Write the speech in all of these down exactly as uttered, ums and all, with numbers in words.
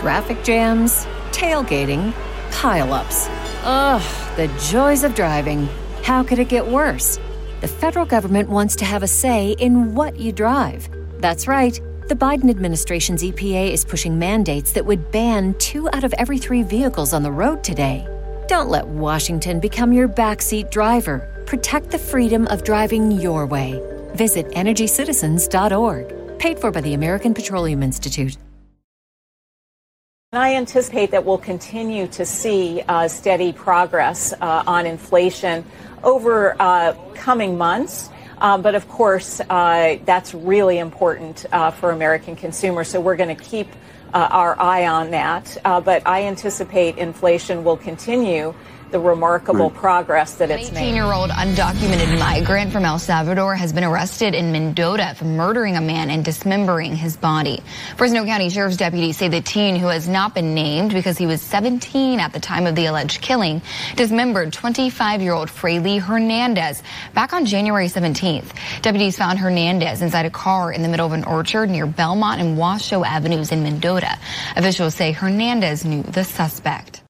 Traffic jams, tailgating, pile-ups. Ugh, the joys of driving. How could it get worse? The federal government wants to have a say in what you drive. That's right. The Biden administration's E P A is pushing mandates that would ban two out of every three vehicles on the road today. Don't let Washington become your backseat driver. Protect the freedom of driving your way. Visit energy citizens dot org. Paid for by the American Petroleum Institute. I anticipate that we'll continue to see uh, steady progress uh, on inflation over uh, coming months. Uh, but of course, uh, that's really important uh, for American consumers. So we're going to keep uh, our eye on that. Uh, but I anticipate inflation will continue the remarkable progress that it's made. An eighteen-year-old undocumented migrant from El Salvador has been arrested in Mendota for murdering a man and dismembering his body. Fresno County Sheriff's deputies say the teen, who has not been named because he was seventeen at the time of the alleged killing, dismembered twenty-five-year-old Fraley Hernandez back on January seventeenth. Deputies found Hernandez inside a car in the middle of an orchard near Belmont and Washoe Avenues in Mendota. Officials say Hernandez knew the suspect.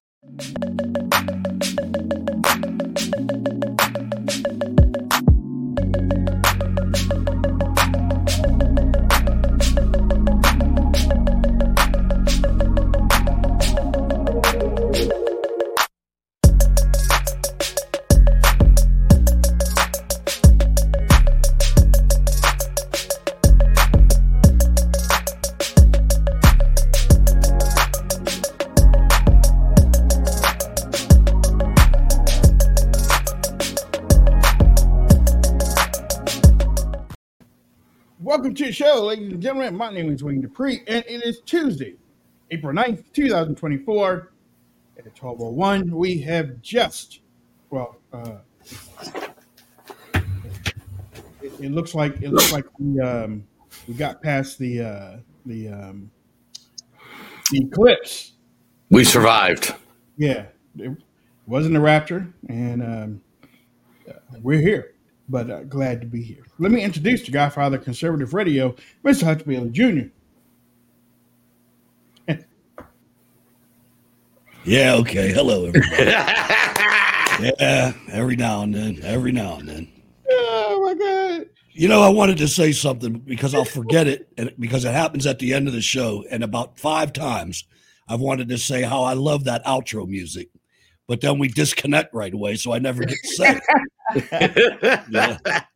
Welcome to the show, ladies and gentlemen. My name is Wayne Dupree, and it is Tuesday, April ninth, twenty twenty-four. At twelve oh one, we have just, well, uh, it, it looks like it looks like we um, we got past the uh, the um, the eclipse. We survived. Yeah, it wasn't a rapture, and um, we're here. But uh, glad to be here. Let me introduce the Godfather of Conservative Radio, Mister Hutch Bailey Junior Yeah, okay. Hello, everybody. Yeah, every now and then. Every now and then. Oh, my God. You know, I wanted to say something because I'll forget it, and because it happens at the end of the show. And about five times, I've wanted to say how I love that outro music. But then we disconnect right away, so I never get to say it. yeah.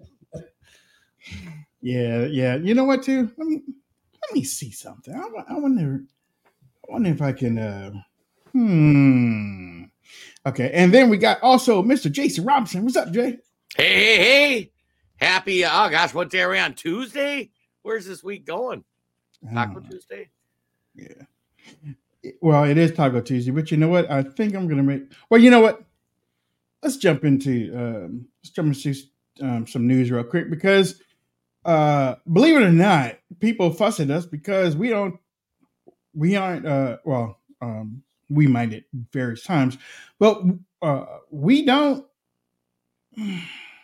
yeah, yeah. You know what, too? Let me let me see something. I, I wonder. I wonder if I can. Uh, hmm. Okay, and then we got also Mister Jason Robinson. What's up, Jay? Hey, hey, hey! Happy. Oh gosh, what day are we on? Tuesday? Where's this week going? Taco Tuesday. Yeah. Well, it is Taco Tuesday, but you know what? I think I'm gonna make. Well, you know what? Let's jump into um, let's jump into um, some news real quick because, uh, believe it or not, people fuss at us because we don't, we aren't. Uh, well, um, we might at various times, but uh, we don't. I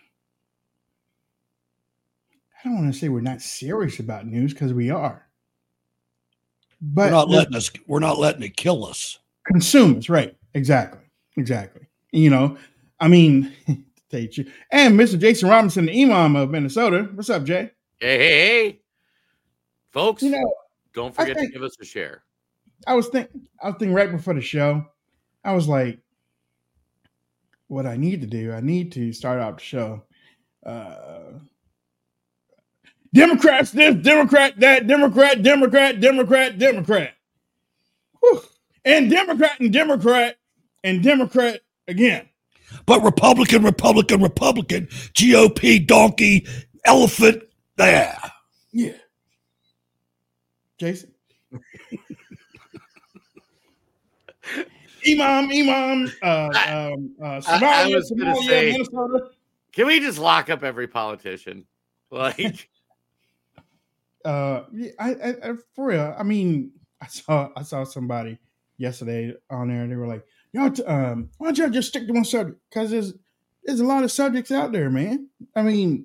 don't want to say we're not serious about news because we are. But we're not letting us. We're not letting it kill us. Consumers, right? Exactly, exactly. You know, I mean, and Mister Jason Robinson, the Imam of Minnesota. What's up, Jay? Hey, hey, hey, folks! You know, don't forget think, to give us a share. I was thinking. I was thinking right before the show. I was like, what I need to do? I need to start out the show. Uh, Democrats this, Democrat that, Democrat, Democrat, Democrat, Democrat. Whew. And Democrat and Democrat and Democrat again. But Republican, Republican, Republican, G O P, donkey, elephant, there. Yeah. Jason? Imam, Imam, uh, um, uh, Somalia, I, I was gonna Somalia, say, Minnesota. Can we just lock up every politician? Like, uh, yeah, I, I, I, for real. I mean, I saw, I saw somebody yesterday on there, and they were like, "Y'all, t- um, why don't y'all just stick to one subject? Because there's, there's a lot of subjects out there, man. I mean,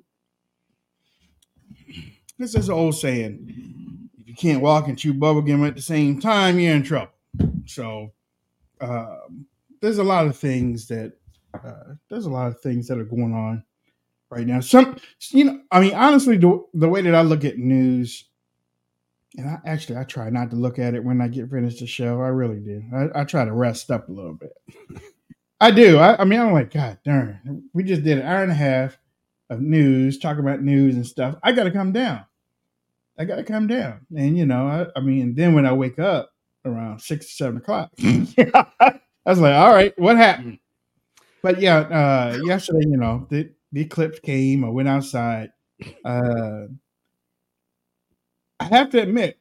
this is an old saying: if you can't walk and chew bubblegum at the same time, you're in trouble." So um, there's a lot of things that uh, there's a lot of things that are going on right now. Some, you know, I mean, honestly, the, the way that I look at news, and I actually I try not to look at it when I get finished the show. I really do. I, I try to rest up a little bit. I do. I, I mean, I'm like, God darn, we just did an hour and a half of news, talking about news and stuff. I got to come down. I got to come down. And, you know, I, I mean, then when I wake up around six or seven o'clock, I was like, all right, what happened? But yeah, uh, yesterday, you know, the, the eclipse came. I went outside. Uh, I have to admit,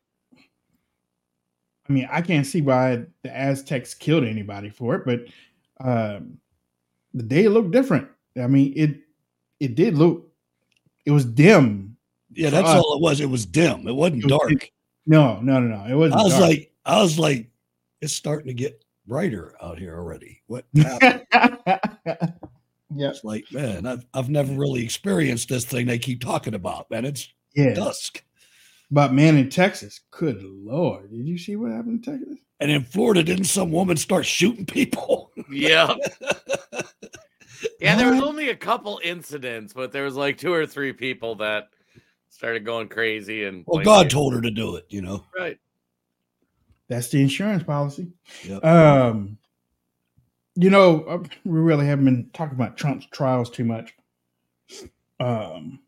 I mean, I can't see why the Aztecs killed anybody for it, but um, the day looked different. I mean, it it did look, it was dim. Yeah, that's us. all it was. It was dim. It wasn't It was dark. dim. No, no, no, no. It wasn't. I was dark. like, I was like, it's starting to get brighter out here already. What happened? Yeah, It's like, man, I've I've never really experienced this thing they keep talking about, man. It's yeah. dusk. But man, in Texas, good Lord, did you see what happened in Texas? And in Florida, didn't some woman start shooting people? Yeah. Yeah, there was only a couple incidents, but there was like two or three people that started going crazy. And Well, like, God told her to do it, you know. right. That's the insurance policy. Yep. Um, you know, uh, we really haven't been talking about Trump's trials too much. Um,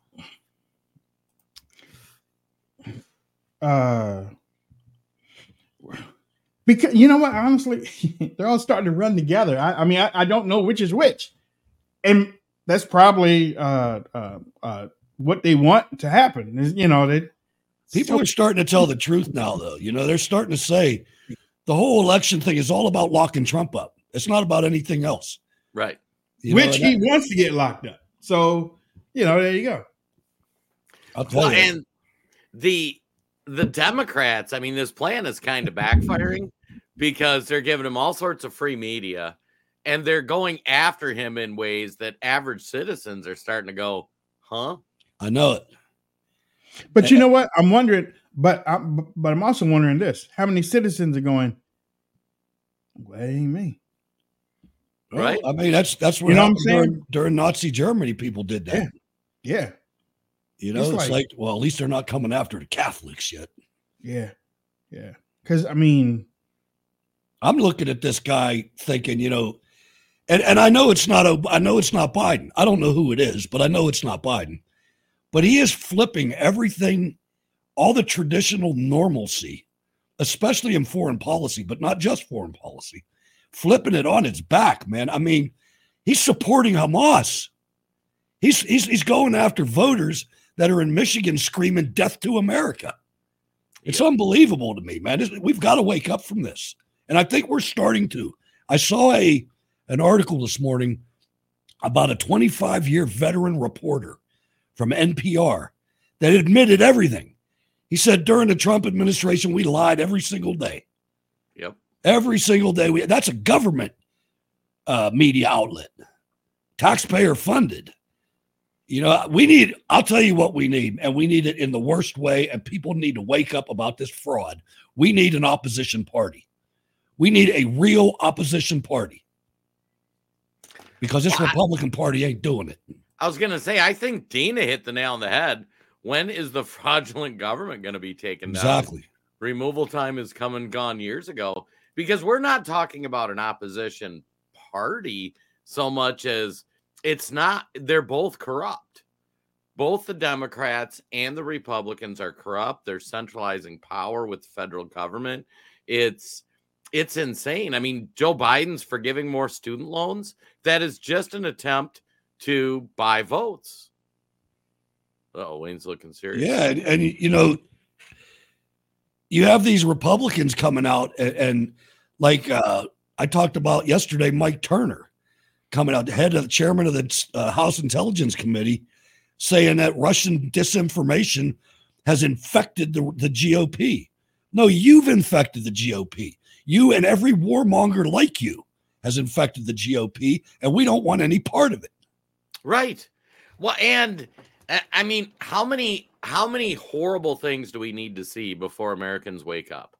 uh, because you know what? Honestly, they're all starting to run together. I, I mean, I, I don't know which is which, and that's probably uh, uh, uh, what they want to happen. Is, you know, that People are starting to tell the truth now, though. You know, they're starting to say the whole election thing is all about locking Trump up. It's not about anything else. Right. You know, which and he that- wants to get locked up. So, you know, there you go. I'll tell Well, you. and the the Democrats, I mean, this plan is kind of backfiring because they're giving him all sorts of free media and they're going after him in ways that average citizens are starting to go, huh? I know it. But you know what? I'm wondering, but I'm, but I'm also wondering this: how many citizens are going? Well, that ain't me. Right. Well, I mean, that's that's what You know what I'm happened saying? during, during Nazi Germany. People did that. Yeah. Yeah, You know, It's it's, like- like, well, at least they're not coming after the Catholics yet. yeah, yeah. Because I mean, I'm looking at this guy thinking, you know, and, and I know it's not a, I know it's not Biden. I don't know who it is, but I know it's not Biden. But he is flipping everything, all the traditional normalcy, especially in foreign policy, but not just foreign policy, flipping it on its back, man. I mean, he's supporting Hamas. He's he's he's going after voters that are in Michigan screaming "Death to America." It's unbelievable to me, man. It's- we've got to wake up from this, and I think we're starting to. I saw a an article this morning about a twenty-five year veteran reporter from N P R that admitted everything. He said during the Trump administration, we lied every single day. Yep. Every single day. We, that's a government uh, media outlet, taxpayer funded. You know, we need, I'll tell you what we need, and we need it in the worst way, and people need to wake up about this fraud. We need an opposition party. We need a real opposition party because this Well, I- Republican Party ain't doing it. I was going to say, I think Dina hit the nail on the head. When is the fraudulent government going to be taken down? Exactly. Removal time has come and gone years ago because we're not talking about an opposition party so much as it's not, they're both corrupt. Both the Democrats and the Republicans are corrupt. They're centralizing power with the federal government. It's it's insane. I mean, Joe Biden's forgiving more student loans. That is just an attempt to buy votes. Oh, Wayne's looking serious. Yeah, and, and you know, you have these Republicans coming out, and, and like uh, I talked about yesterday, Mike Turner coming out, the head of the chairman of the uh, House Intelligence Committee, saying that Russian disinformation has infected the, the G O P. No, you've infected the G O P. You and every warmonger like you has infected the G O P, and we don't want any part of it. Right. Well, and uh, I mean, how many how many horrible things do we need to see before Americans wake up?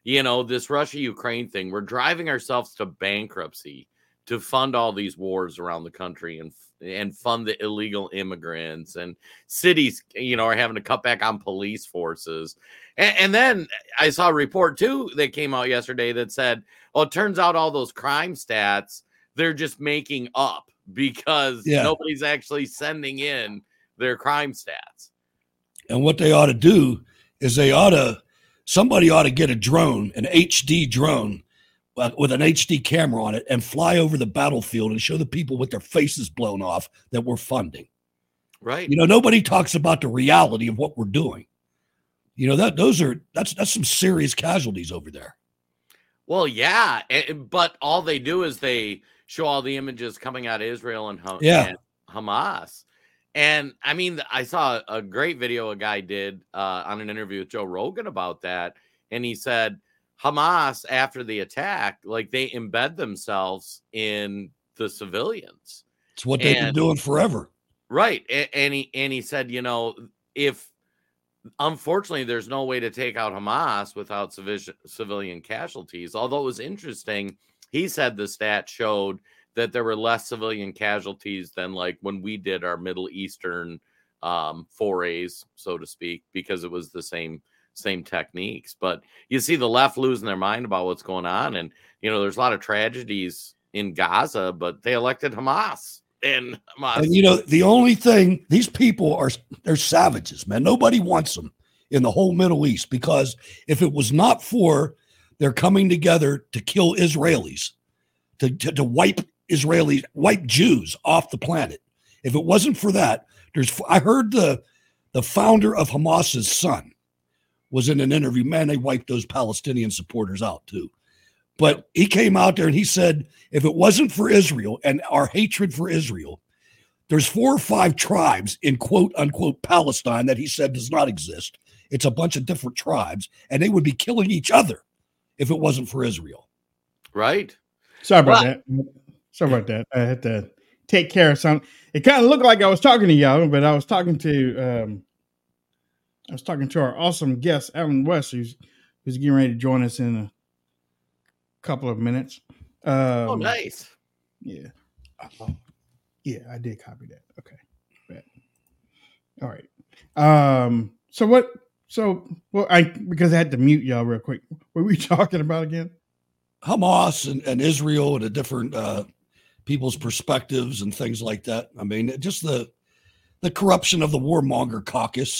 you know, this Russia-Ukraine thing, we're driving ourselves to bankruptcy to fund all these wars around the country and and fund the illegal immigrants, and cities, you know, are having to cut back on police forces. And, and then I saw a report too that came out yesterday that said, well, it turns out all those crime stats, they're just making up because yeah. nobody's actually sending in their crime stats. And what they ought to do is they ought to, somebody ought to get a drone, an H D drone, with an H D camera on it and fly over the battlefield and show the people with their faces blown off that we're funding. Right. You know, nobody talks about the reality of what we're doing. You know, that those are, that's, that's some serious casualties over there. Well, yeah. But all they do is they show all the images coming out of Israel and, yeah. and Hamas. And I mean, I saw a great video a guy did uh, on an interview with Joe Rogan about that. And he said, Hamas, after the attack, like they embed themselves in the civilians. It's what they've and, been doing forever. Right. And, and he and he said, you know, if unfortunately there's no way to take out Hamas without civi- civilian casualties, although it was interesting, he said the stat showed that there were less civilian casualties than like when we did our Middle Eastern um, forays, so to speak, because it was the same same techniques. But you see the left losing their mind about what's going on. And, you know, there's a lot of tragedies in Gaza, but they elected Hamas. And, Hamas. and you know, the only thing, these people are, they're savages, man. Nobody wants them in the whole Middle East, because if it was not for their coming together to kill Israelis, to, to, to wipe Israelis, wipe Jews off the planet, if it wasn't for that, there's, I heard the, the founder of Hamas's son was in an interview. Man, they wiped those Palestinian supporters out too. But he came out there and he said, if it wasn't for Israel and our hatred for Israel, there's four or five tribes in quote unquote Palestine that he said does not exist. It's a bunch of different tribes, and they would be killing each other if it wasn't for Israel. Right. Sorry about well, that. Sorry about that. I had to take care of something. It kind of looked like I was talking to y'all, but I was talking to, um, I was talking to our awesome guest, Alan West, who's who's getting ready to join us in a couple of minutes. Um, oh, nice. Yeah. Oh, yeah, I did copy that. Okay. Bet. All right. Um, so what, so, well, I, because I had to mute y'all real quick. What were we talking about again? Hamas and, and Israel and the different uh, people's perspectives and things like that. I mean, just the, the corruption of the warmonger caucus.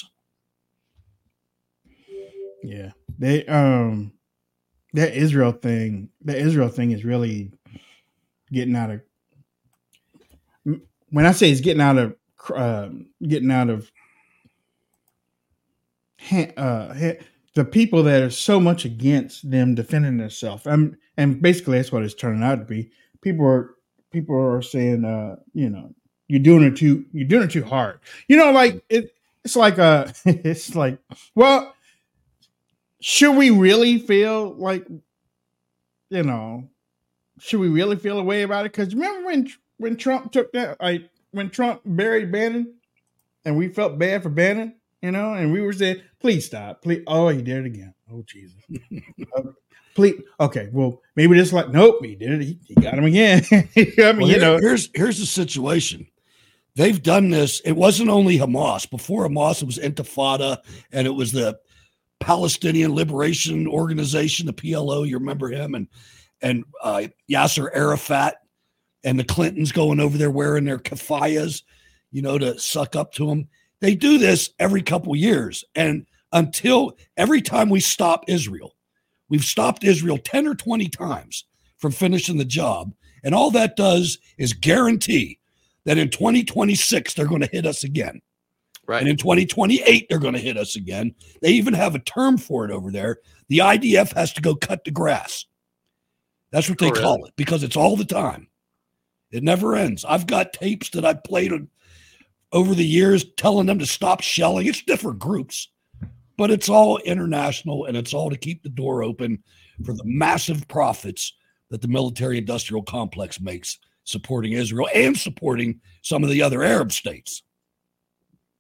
Yeah, they um that Israel thing, the Israel thing is really getting out of. When I say it's getting out of, uh, getting out of, uh, the people that are so much against them defending themselves, and and basically that's what it's turning out to be. People are people are saying, uh, you know, you're doing it too, you're doing it too hard. You know, like it, it's like uh it's like, well. Should we really feel like, you know, should we really feel a way about it? Because remember when when Trump took that, like when Trump buried Bannon, and we felt bad for Bannon, you know, and we were saying, please stop, please. Oh, he did it again. Oh, Jesus. okay. Please. Okay, well, maybe just like, nope, he did it. He, he got him again. I mean, well, you here, know, here's here's the situation. They've done this. It wasn't only Hamas. Before Hamas, it was Intifada, and it was the Palestinian Liberation Organization, the P L O. You remember him, and and uh, Yasser Arafat, and the Clintons going over there wearing their keffiyehs, you know, to suck up to them. They do this every couple years, and until every time we stop Israel, we've stopped Israel ten or twenty times from finishing the job, and all that does is guarantee that in twenty twenty-six they're going to hit us again. Right. And in twenty twenty-eight, they're going to hit us again. They even have a term for it over there. The I D F has to go cut the grass. That's what they oh, really? call it, because it's all the time. It never ends. I've got tapes that I've played over the years telling them to stop shelling. It's different groups, but it's all international, and it's all to keep the door open for the massive profits that the military-industrial complex makes supporting Israel and supporting some of the other Arab states.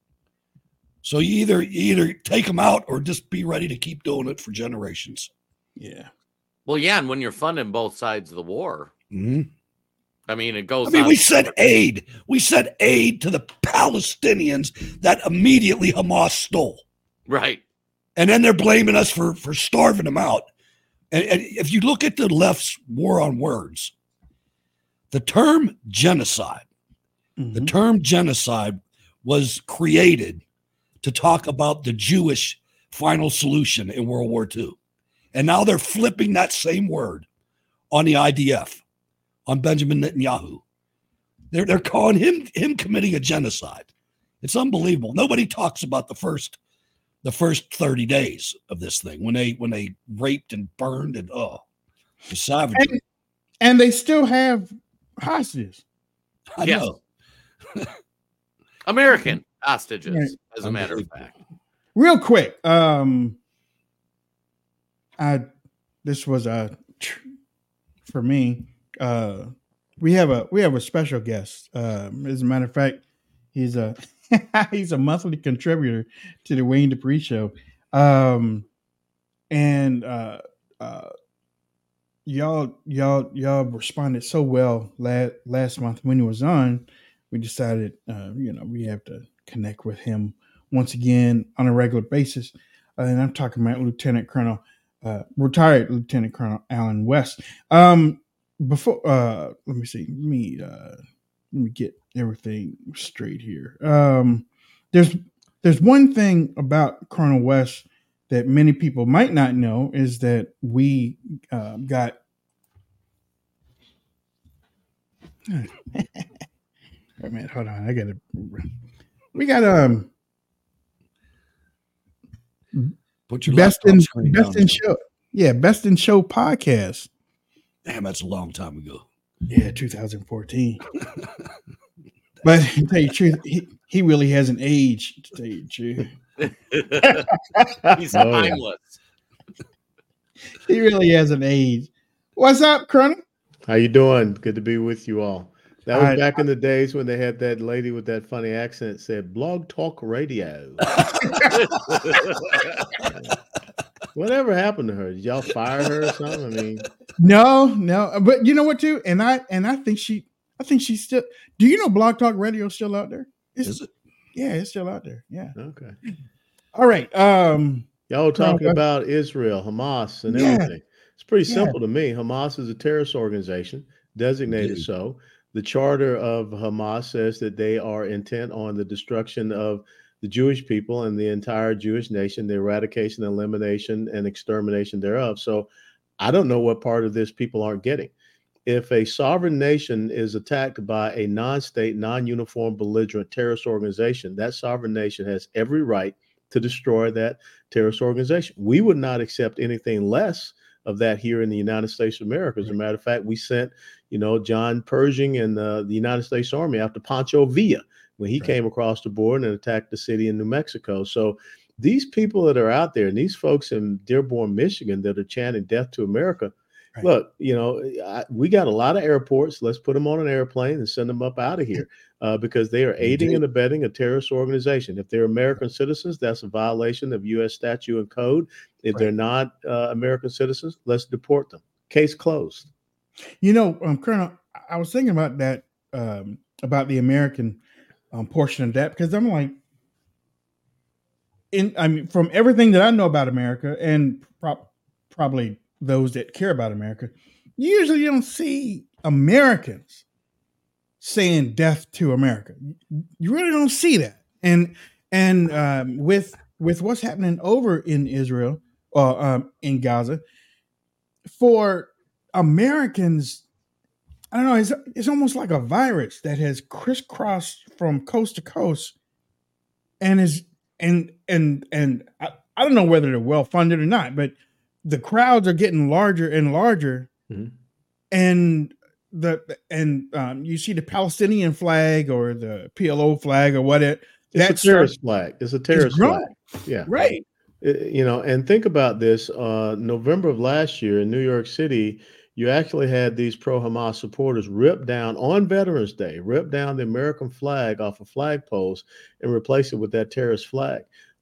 So you either you either take them out or just be ready to keep doing it for generations. Yeah. Well, yeah, and when you're funding both sides of the war, mm-hmm. I mean, it goes. I mean, on we sent aid. We sent aid to the Palestinians that immediately Hamas stole. Right. And then they're blaming us for, for starving them out. And, and if you look at the left's war on words, the term genocide, mm-hmm. the term genocide was created to talk about the Jewish final solution in World War Two. And now they're flipping that same word on the I D F, on Benjamin Netanyahu. They're, they're calling him, him committing a genocide. It's unbelievable. Nobody talks about the first the first thirty days of this thing when they when they raped and burned and oh, the savagery. And, and they still have hostages. I yes. know. American hostages, right. as a matter of fact. Real quick, um, I this was a for me. Uh, we have a we have a special guest. Um, as a matter of fact, he's a he's a monthly contributor to the Wayne Dupree Show, um, and uh, uh, y'all y'all y'all responded so well last last month when he was on. We decided, uh, you know, we have to connect with him once again on a regular basis, uh, and I'm talking about Lieutenant Colonel, uh, retired Lieutenant Colonel Alan West. Um, Before, uh, let me see. Let me uh, let me get everything straight here. Um, there's there's one thing about Colonel West that many people might not know is that we uh, got. Wait a minute, hold on. I got to. We got um. Put your best in best down in show. Yeah, best in show podcast. Damn, that's a long time ago. Yeah, two thousand fourteen. But to tell you the truth, he, he really hasn't aged, to tell you the truth. He's oh, timeless. He really hasn't aged. What's up, Colonel? How you doing? Good to be with you all. That was I, back in the days when they had that lady with that funny accent said Blog Talk Radio. Whatever happened to her? Did y'all fire her or something? I mean, no, no. But you know what, too? And I and I think she, I think she's still. Do you know Blog Talk Radio is still out there? It's, is it? Yeah, it's still out there. Yeah. Okay. All right. Um, y'all talking no, about Israel, Hamas, and yeah, everything. It's pretty yeah. simple to me. Hamas is a terrorist organization, designated Indeed. so. The charter of Hamas says that they are intent on the destruction of the Jewish people and the entire Jewish nation, the eradication, elimination, and extermination thereof. So I don't know what part of this people aren't getting. If a sovereign nation is attacked by a non-state, non-uniform, belligerent terrorist organization, that sovereign nation has every right to destroy that terrorist organization. We would not accept anything less of that here in the United States of America. As a matter of fact, we sent, you know, John Pershing and uh, the United States Army after Pancho Villa when he right. came across the border and attacked the city in New Mexico. So these people that are out there and these folks in Dearborn, Michigan that are chanting death to America, right. look, you know, I, we got a lot of airports. Let's put them on an airplane and send them up out of here uh, because they are aiding and abetting a terrorist organization. If they're American citizens, that's a violation of U S statute and code. If right. they're not uh, American citizens, let's deport them. Case closed. You know, um, Colonel, I was thinking about that, um, about the American um, portion of that, because I'm like, in I mean, from everything that I know about America and pro- probably those that care about America, you usually don't see Americans saying death to America. You really don't see that. And and um, with with what's happening over in Israel or um, in Gaza, for Americans, I don't know, it's, it's almost like a virus that has crisscrossed from coast to coast and is and and and I, I don't know whether they're well funded or not, but the crowds are getting larger and larger, mm-hmm. and the and um, you see the Palestinian flag or the P L O flag or whatever. It's a terrorist flag. It's a terrorist flag. Yeah, right. It, you know, and think about this. Uh, November of last year in New York City, you actually had these pro-Hamas supporters rip down on Veterans Day, rip down the American flag off of flagpoles and replace it with that terrorist flag.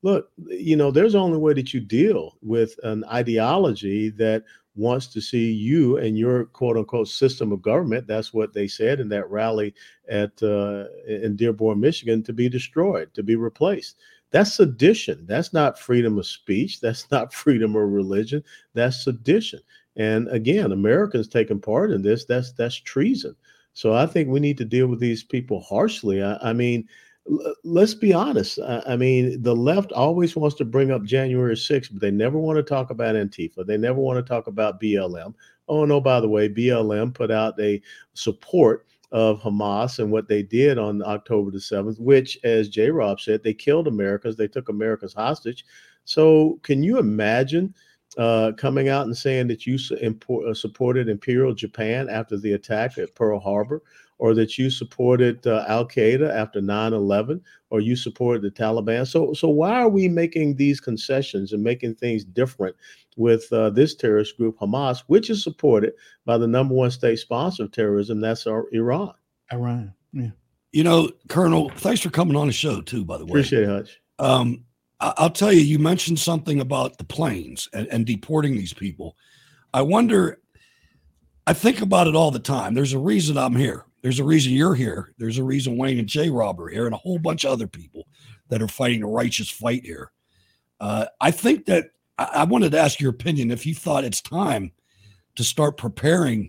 look, you know, there's only way that you deal with an ideology that wants to see you and your quote unquote system of government. That's what they said in that rally at uh, in Dearborn, Michigan, to be destroyed, to be replaced. That's sedition. That's not freedom of speech. That's not freedom of religion. That's sedition. And again, Americans taking part in this, that's that's treason. So I think we need to deal with these people harshly. I, I mean, l- let's be honest. I, I mean, the left always wants to bring up January sixth, but they never want to talk about Antifa. They never want to talk about B L M. Oh, no, by the way, B L M put out a support of Hamas and what they did on October the seventh, which, as J. Rob said, they killed Americans. They took Americans hostage. So can you imagine uh, coming out and saying that you su- import, uh, supported Imperial Japan after the attack at Pearl Harbor, or that you supported uh, Al-Qaeda after nine eleven, or you supported the Taliban? So, so why are we making these concessions and making things different with uh, this terrorist group, Hamas, which is supported by the number one state sponsor of terrorism, that's our Iran? Iran, yeah. You know, Colonel, thanks for coming on the show too, by the way. Appreciate it, Hutch. Um, I- I'll tell you, you mentioned something about the planes and, and deporting these people. I wonder, I think about it all the time. There's a reason I'm here. There's a reason you're here. There's a reason Wayne and J. Rob are here, and a whole bunch of other people that are fighting a righteous fight here. Uh, I think that I, I wanted to ask your opinion if you thought it's time to start preparing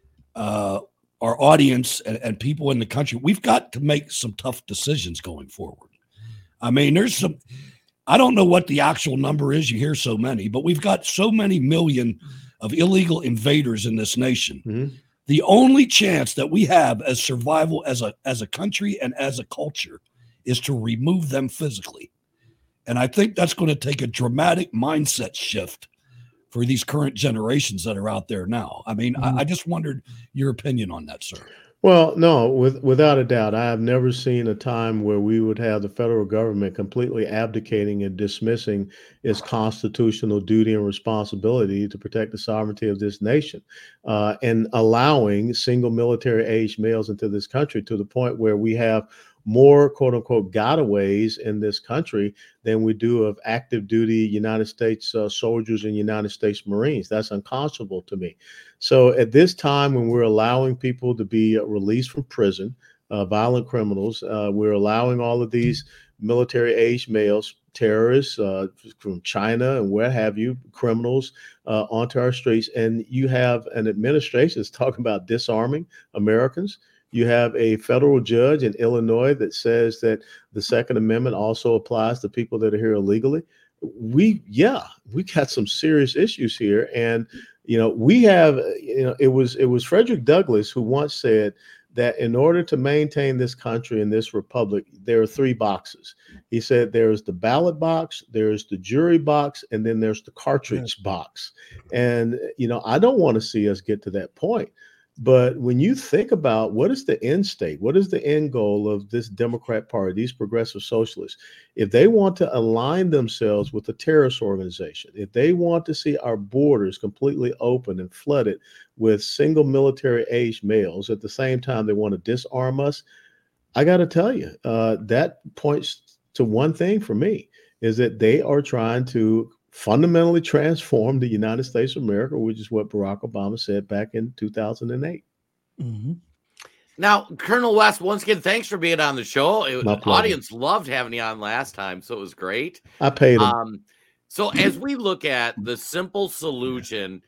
uh, our audience and, and people in the country. We've got to make some tough decisions going forward. I mean, there's some, I don't know what the actual number is. You hear so many, but we've got so many million of illegal invaders in this nation. Mm-hmm. The only chance that we have as survival as a as a country and as a culture is to remove them physically. And I think that's going to take a dramatic mindset shift for these current generations that are out there now. I mean, mm-hmm. I, I just wondered your opinion on that, sir. Well, no, with, without a doubt, I have never seen a time where we would have the federal government completely abdicating and dismissing its constitutional duty and responsibility to protect the sovereignty of this nation, uh, and allowing single military age males into this country to the point where we have more quote unquote gotaways in this country than we do of active duty United States uh, soldiers and United States Marines. That's unconscionable to me. So at this time, when we're allowing people to be released from prison, uh, violent criminals, uh, we're allowing all of these military age males, terrorists uh, from China and where have you, criminals uh, onto our streets. And you have an administration that's talking about disarming Americans. You have a federal judge in Illinois that says that the Second Amendment also applies to people that are here illegally. We, yeah, we got some serious issues here. And, you know, we have, you know, it was it was Frederick Douglass who once said that in order to maintain this country and this republic, there are three boxes. He said there's the ballot box, there's the jury box, and then there's the cartridge yeah. box. And, you know, I don't want to see us get to that point. But when you think about what is the end state, what is the end goal of this Democrat Party, these progressive socialists, if they want to align themselves with a terrorist organization, if they want to see our borders completely open and flooded with single military age males, at the same time they want to disarm us, I got to tell you, uh, that points to one thing for me, is that they are trying to fundamentally transform the United States of America, which is what Barack Obama said back in two thousand eight. Mm-hmm. Now, Colonel West, once again, thanks for being on the show. It, the audience loved having you on last time, so it was great. I paid him. Um, so as we look at the simple solution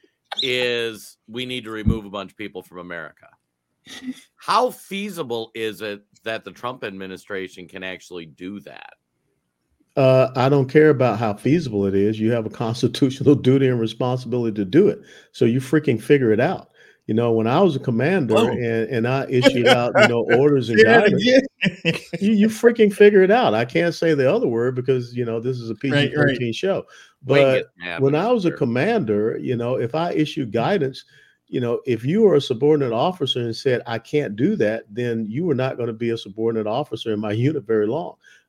is we need to remove a bunch of people from America. How feasible is it that the Trump administration can actually do that? Uh, I don't care about how feasible it is. You have a constitutional duty and responsibility to do it. So you freaking figure it out. You know, when I was a commander oh. and, and I issued out, you know, orders and guidance, you, you freaking figure it out. I can't say the other word because, you know, this is a P G thirteen right, right. show. But when I was a commander, you know, if I issue guidance, you know, if you are a subordinate officer and said, I can't do that, then you were not going to be a subordinate officer in my unit very long.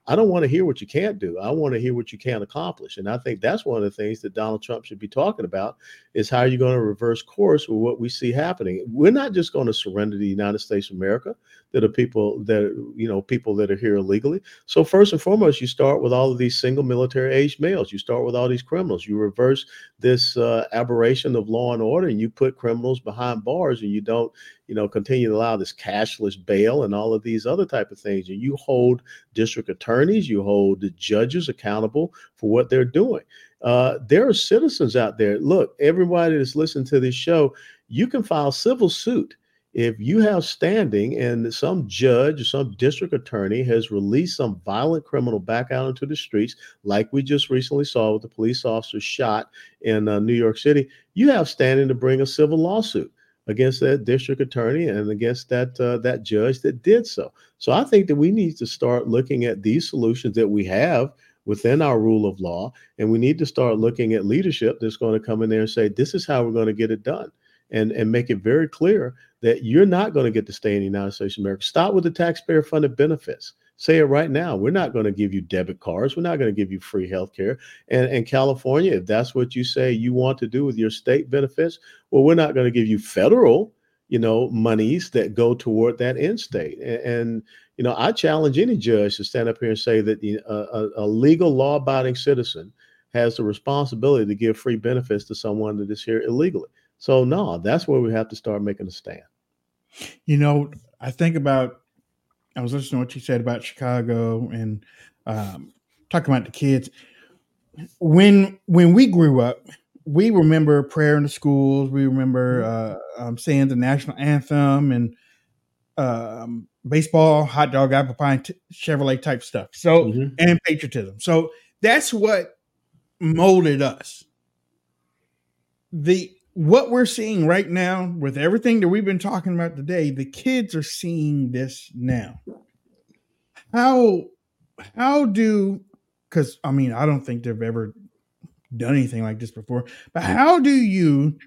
I don't want to hear what you can't do. I want to hear what you can accomplish. And I think that's one of the things that Donald Trump should be talking about is how you're going to reverse course with what we see happening. We're not just going to surrender the United States of America. That are people that, you know, people that are here illegally. So first and foremost, you start with all of these single military age males. You start with all these criminals. You reverse this uh, aberration of law and order, and you put criminals behind bars, and you don't, you know, continue to allow this cashless bail and all of these other type of things. And you hold district attorneys, you hold the judges accountable for what they're doing. Uh, there are citizens out there. Look, everybody that's listening to this show, you can file civil suit. If you have standing and some judge or some district attorney has released some violent criminal back out into the streets, like we just recently saw with the police officer shot in uh, New York City, you have standing to bring a civil lawsuit against that district attorney and against that uh, that judge that did so. So I think that we need to start looking at these solutions that we have within our rule of law, and we need to start looking at leadership that's going to come in there and say, this is how we're going to get it done. And, and make it very clear that you're not going to get to stay in the United States of America. Stop with the taxpayer-funded benefits. Say it right now. We're not going to give you debit cards. We're not going to give you free health care. And in California, if that's what you say you want to do with your state benefits, well, we're not going to give you federal, you know, monies that go toward that end state. And, and you know, I challenge any judge to stand up here and say that the, uh, a, a legal law-abiding citizen has the responsibility to give free benefits to someone that is here illegally. So, no, that's where we have to start making a stand. You know, I think about, I was listening to what you said about Chicago and um, talking about the kids. When when we grew up, we remember prayer in the schools. We remember uh, um, saying the national anthem and um, baseball, hot dog, apple pie, t- Chevrolet type stuff. So, mm-hmm. and patriotism. So that's what molded us. The What we're seeing right now with everything that we've been talking about today, the kids are seeing this now. How, how do, because I mean, I don't think they've ever done anything like this before, but how do you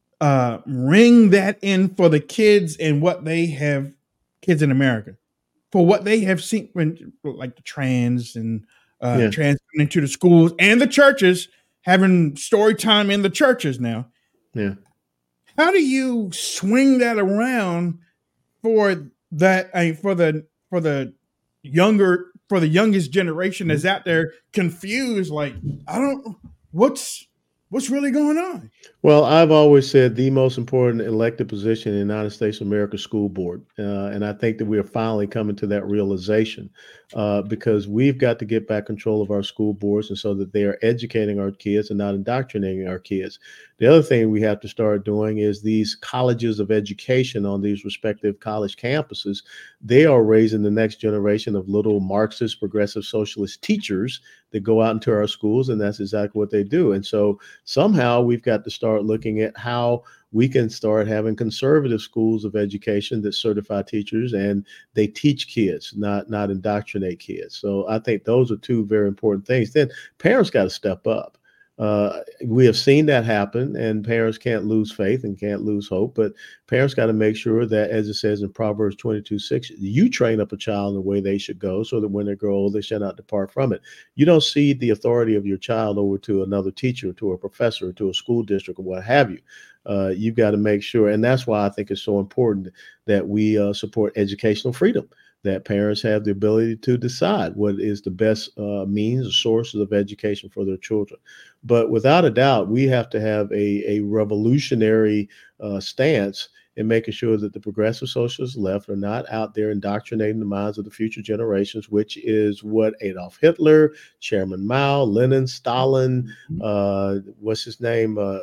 uh, ring that in for the kids and what they have, kids in America, for what they have seen, when, like the trans and uh, yeah. trans into the schools and the churches, having story time in the churches now. Yeah. How do you swing that around for that? I mean, for the for the younger for the youngest generation that's out there confused, like, I don't what's what's really going on? Well, I've always said the most important elected position in the United States of America, school board. Uh, and I think that we are finally coming to that realization uh, because we've got to get back control of our school boards and so that they are educating our kids and not indoctrinating our kids. The other thing we have to start doing is these colleges of education on these respective college campuses. They are raising the next generation of little Marxist, progressive socialist teachers that go out into our schools, and that's exactly what they do. And so somehow we've got to start looking at how we can start having conservative schools of education that certify teachers and they teach kids, not not indoctrinate kids. So I think those are two very important things. Then parents got to step up. Uh, we have seen that happen, and parents can't lose faith and can't lose hope. But parents got to make sure that, as it says in Proverbs twenty-two six, you train up a child in the way they should go so that when they grow old, they shall not depart from it. You don't cede the authority of your child over to another teacher, to a professor, to a school district, or what have you. Uh, you've got to make sure. And that's why I think it's so important that we uh, support educational freedom, that parents have the ability to decide what is the best uh, means or sources of education for their children. But without a doubt, we have to have a, a revolutionary uh, stance in making sure that the progressive socialist left are not out there indoctrinating the minds of the future generations, which is what Adolf Hitler, Chairman Mao, Lenin, Stalin, uh, what's his name, uh,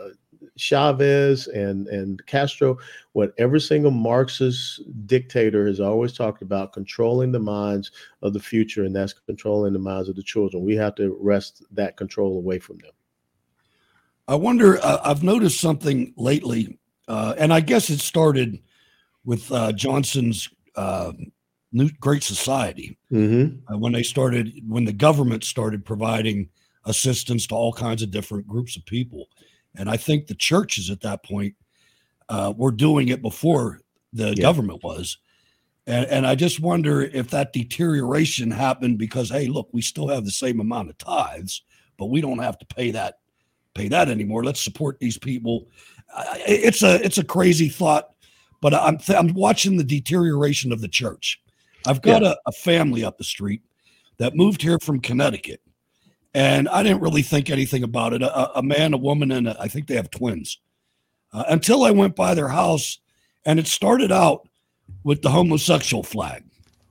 Chavez and, and Castro, what every single Marxist dictator has always talked about, controlling the minds of the future, and that's controlling the minds of the children. We have to wrest that control away from them. I wonder, uh, I've noticed something lately, uh, and I guess it started with uh, Johnson's uh, New Great Society, mm-hmm. uh, when they started, when the government started providing assistance to all kinds of different groups of people. And I think the churches at that point uh, were doing it before the yeah. government was. And, and I just wonder if that deterioration happened because, hey, look, we still have the same amount of tithes, but we don't have to pay that pay that anymore. Let's support these people. It's a it's a crazy thought, but I'm I'm watching the deterioration of the church. I've got yeah. a, a family up the street that moved here from Connecticut, and I didn't really think anything about it. A, a man, a woman, and a, I think they have twins. Uh, until I went by their house, and it started out with the homosexual flag.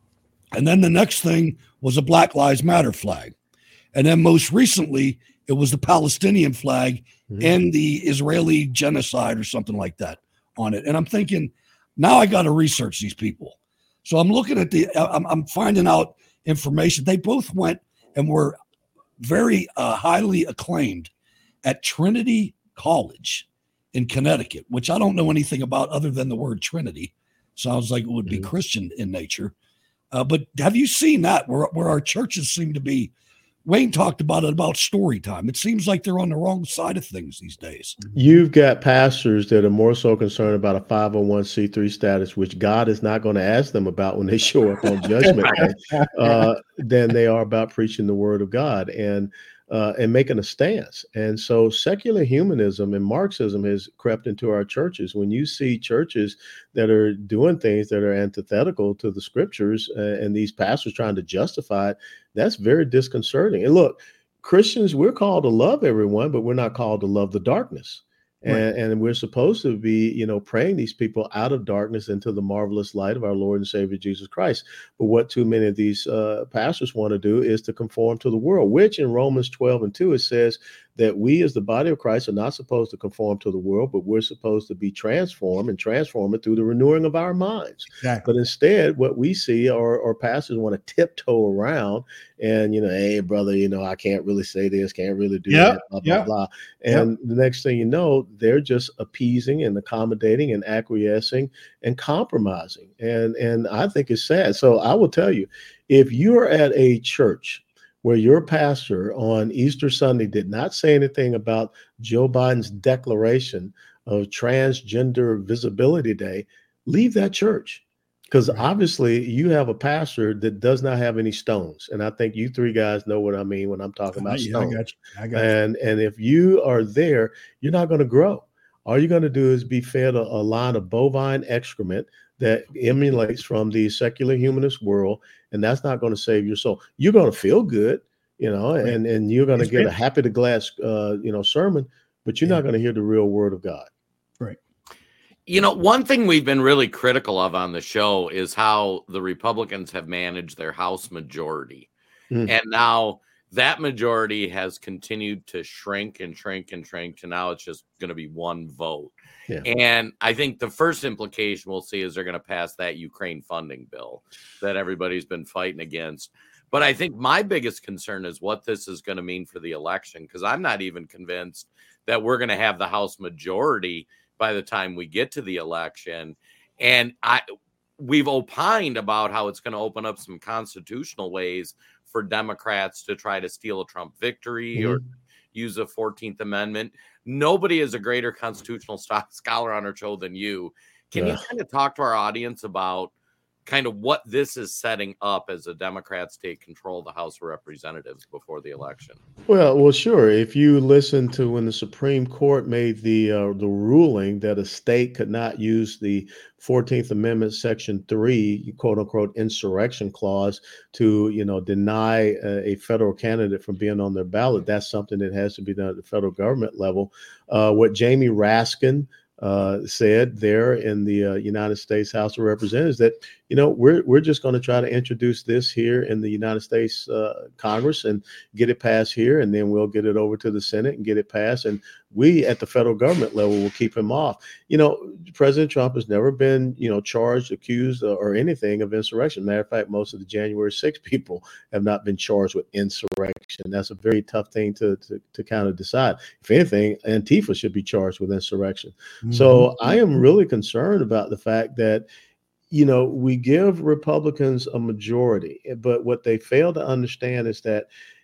And then the next thing was a Black Lives Matter flag. And then most recently, it was the Palestinian flag mm-hmm. and the Israeli genocide or something like that on it. And I'm thinking, now I got to research these people. So I'm looking at the, I'm, I'm finding out information. They both went and were very uh, highly acclaimed at Trinity College in Connecticut, which I don't know anything about other than the word Trinity. Sounds like it would be mm-hmm. Christian in nature. Uh, but have you seen that where, where our churches seem to be? Wayne talked about it, about story time. It seems like they're on the wrong side of things these days. You've got pastors that are more so concerned about a five oh one c three status, which God is not going to ask them about when they show up on Judgment Day, uh, than they are about preaching the word of God. And Uh, and making a stance. And so secular humanism and Marxism has crept into our churches. When you see churches that are doing things that are antithetical to the scriptures uh, and these pastors trying to justify it, that's very disconcerting. And look, Christians, we're called to love everyone, but we're not called to love the darkness. And, right. and we're supposed to be, you know, praying these people out of darkness into the marvelous light of our Lord and Savior, Jesus Christ. But what too many of these uh, pastors want to do is to conform to the world, which in Romans twelve and two, it says that we as the body of Christ are not supposed to conform to the world, but we're supposed to be transformed and transform it through the renewing of our minds. Exactly. But instead, what we see are, are pastors want to tiptoe around and, you know, hey, brother, you know, I can't really say this, can't really do yep. that, blah, blah, yep. blah. And yep. the next thing you know, they're just appeasing and accommodating and acquiescing and compromising. And, and I think it's sad. So I will tell you, if you're at a church where your pastor on Easter Sunday did not say anything about Joe Biden's declaration of Transgender Visibility Day, leave that church. Because right. obviously you have a pastor that does not have any stones. And I think you three guys know what I mean when I'm talking about uh, yeah, stones. I got you. I got and, you. and if you are there, you're not going to grow. All you're going to do is be fed a, a line of bovine excrement that emulates from the secular humanist world, and that's not going to save your soul. You're going to feel good, you know, right. and, and you're going to get a happy to glass, uh, you know, sermon, but you're yeah. not going to hear the real word of God. Right. You know, one thing we've been really critical of on the show is how the Republicans have managed their House majority. Mm. And now that majority has continued to shrink and shrink and shrink to now it's just going to be one vote. Yeah. And I think the first implication we'll see is they're going to pass that Ukraine funding bill that everybody's been fighting against. But I think my biggest concern is what this is going to mean for the election, because I'm not even convinced that we're going to have the House majority by the time we get to the election. And I we've opined about how it's going to open up some constitutional ways for Democrats to try to steal a Trump victory mm-hmm. or use a fourteenth Amendment. Nobody is a greater constitutional scholar on our show than you. Can yeah. you kind of talk to our audience about kind of what this is setting up as the Democrats take control of the House of Representatives before the election? Well, well, sure. If you listen to when the Supreme Court made the uh, the ruling that a state could not use the fourteenth Amendment, Section three, quote unquote, insurrection clause to, you know, deny a, a federal candidate from being on their ballot, that's something that has to be done at the federal government level. Uh, what Jamie Raskin Uh, said there in the uh, United States House of Representatives that, you know, we're we're just going to try to introduce this here in the United States uh, Congress and get it passed here, and then we'll get it over to the Senate and get it passed, and we at the federal government level will keep him off. You know, President Trump has never been, you know, charged, accused, uh, or anything of insurrection. Matter of fact, most of the January sixth people have not been charged with insurrection. That's a very tough thing to to, to kind of decide. If anything, Antifa should be charged with insurrection. Mm-hmm. So I am really concerned about the fact that, you know, we give Republicans a majority, but what they fail to understand is that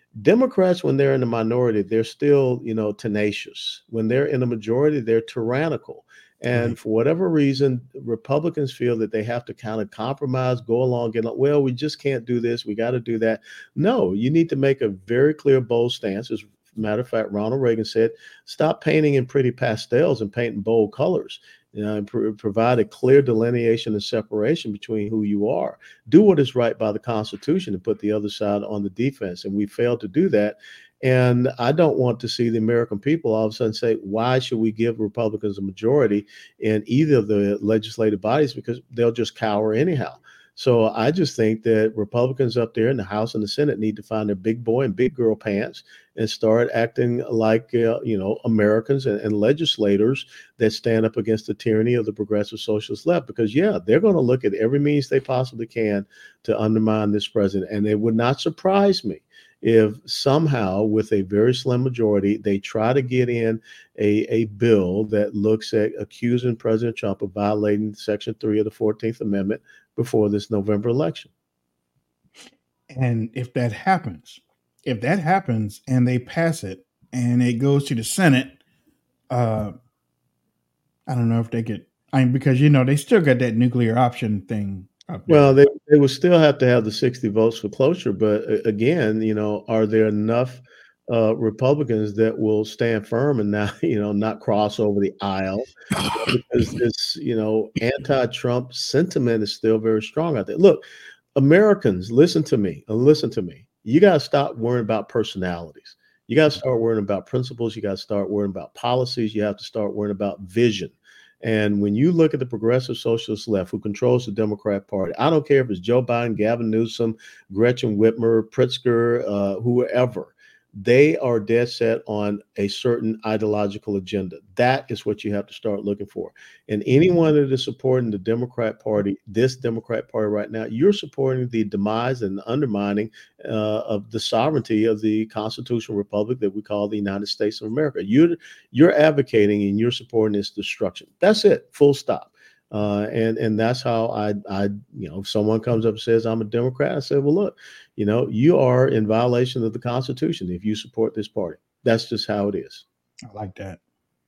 Democrats, when they're in the minority, they're still, you know, tenacious. When they're in the majority, they're tyrannical. And for whatever reason, Republicans feel that they have to kind of compromise, go along, get, well, we just can't do this. We got to do that. No, you need to make a very clear, bold stance. As a matter of fact, Ronald Reagan said, stop painting in pretty pastels and painting bold colors. You know, and pr- provide a clear delineation and separation between who you are. Do what is right by the Constitution and put the other side on the defense. And we failed to do that. And I don't want to see the American people all of a sudden say, why should we give Republicans a majority in either of the legislative bodies? Because they'll just cower anyhow. So I just think that Republicans up there in the House and the Senate need to find their big boy and big girl pants and start acting like, uh, you know, Americans and, and legislators that stand up against the tyranny of the progressive socialist left. Because, yeah, they're going to look at every means they possibly can to undermine this president. And it would not surprise me if somehow, with a very slim majority, they try to get in a, a bill that looks at accusing President Trump of violating Section three of the fourteenth Amendment before this November election. And if that happens, if that happens and they pass it and it goes to the Senate, uh, I don't know if they could, I mean, because, you know, they still got that nuclear option thing. Well, they, they will still have to have the sixty votes for cloture. But uh, again, you know, are there enough uh, Republicans that will stand firm and now, you know, not cross over the aisle? Because this, you know, anti-Trump sentiment is still very strong out there. Look, Americans, listen to me. uh, Listen to me. You got to stop worrying about personalities. You got to start worrying about principles. You got to start worrying about policies. You have to start worrying about vision. And when you look at the progressive socialist left who controls the Democrat Party, I don't care if it's Joe Biden, Gavin Newsom, Gretchen Whitmer, Pritzker, uh, whoever, they are dead set on a certain ideological agenda. That is what you have to start looking for. And anyone that is supporting the Democrat Party, this Democrat Party right now, you're supporting the demise and undermining uh, of the sovereignty of the constitutional republic that we call the United States of America. You're, you're advocating and you're supporting its destruction. That's it, full stop. Uh, and and that's how I, I, you know, if someone comes up and says I'm a Democrat, I say, well, look, you know, you are in violation of the Constitution if you support this party. That's just how it is. I like that.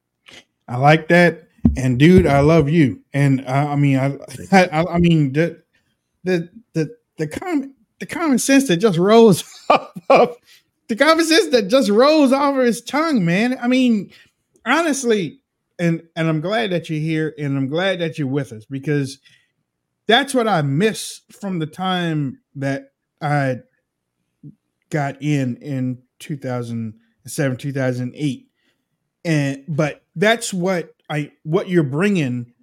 I like that. And dude, I love you. And I, I mean, I, I, I mean, the, the, the, the common, the common sense that just rolls off of the common sense that just rolls off of his tongue, man. I mean, honestly. And and I'm glad that you're here, and I'm glad that you're with us, because that's what I miss from the time that I got in in two thousand seven, two thousand eight. And but that's what I what you're bringing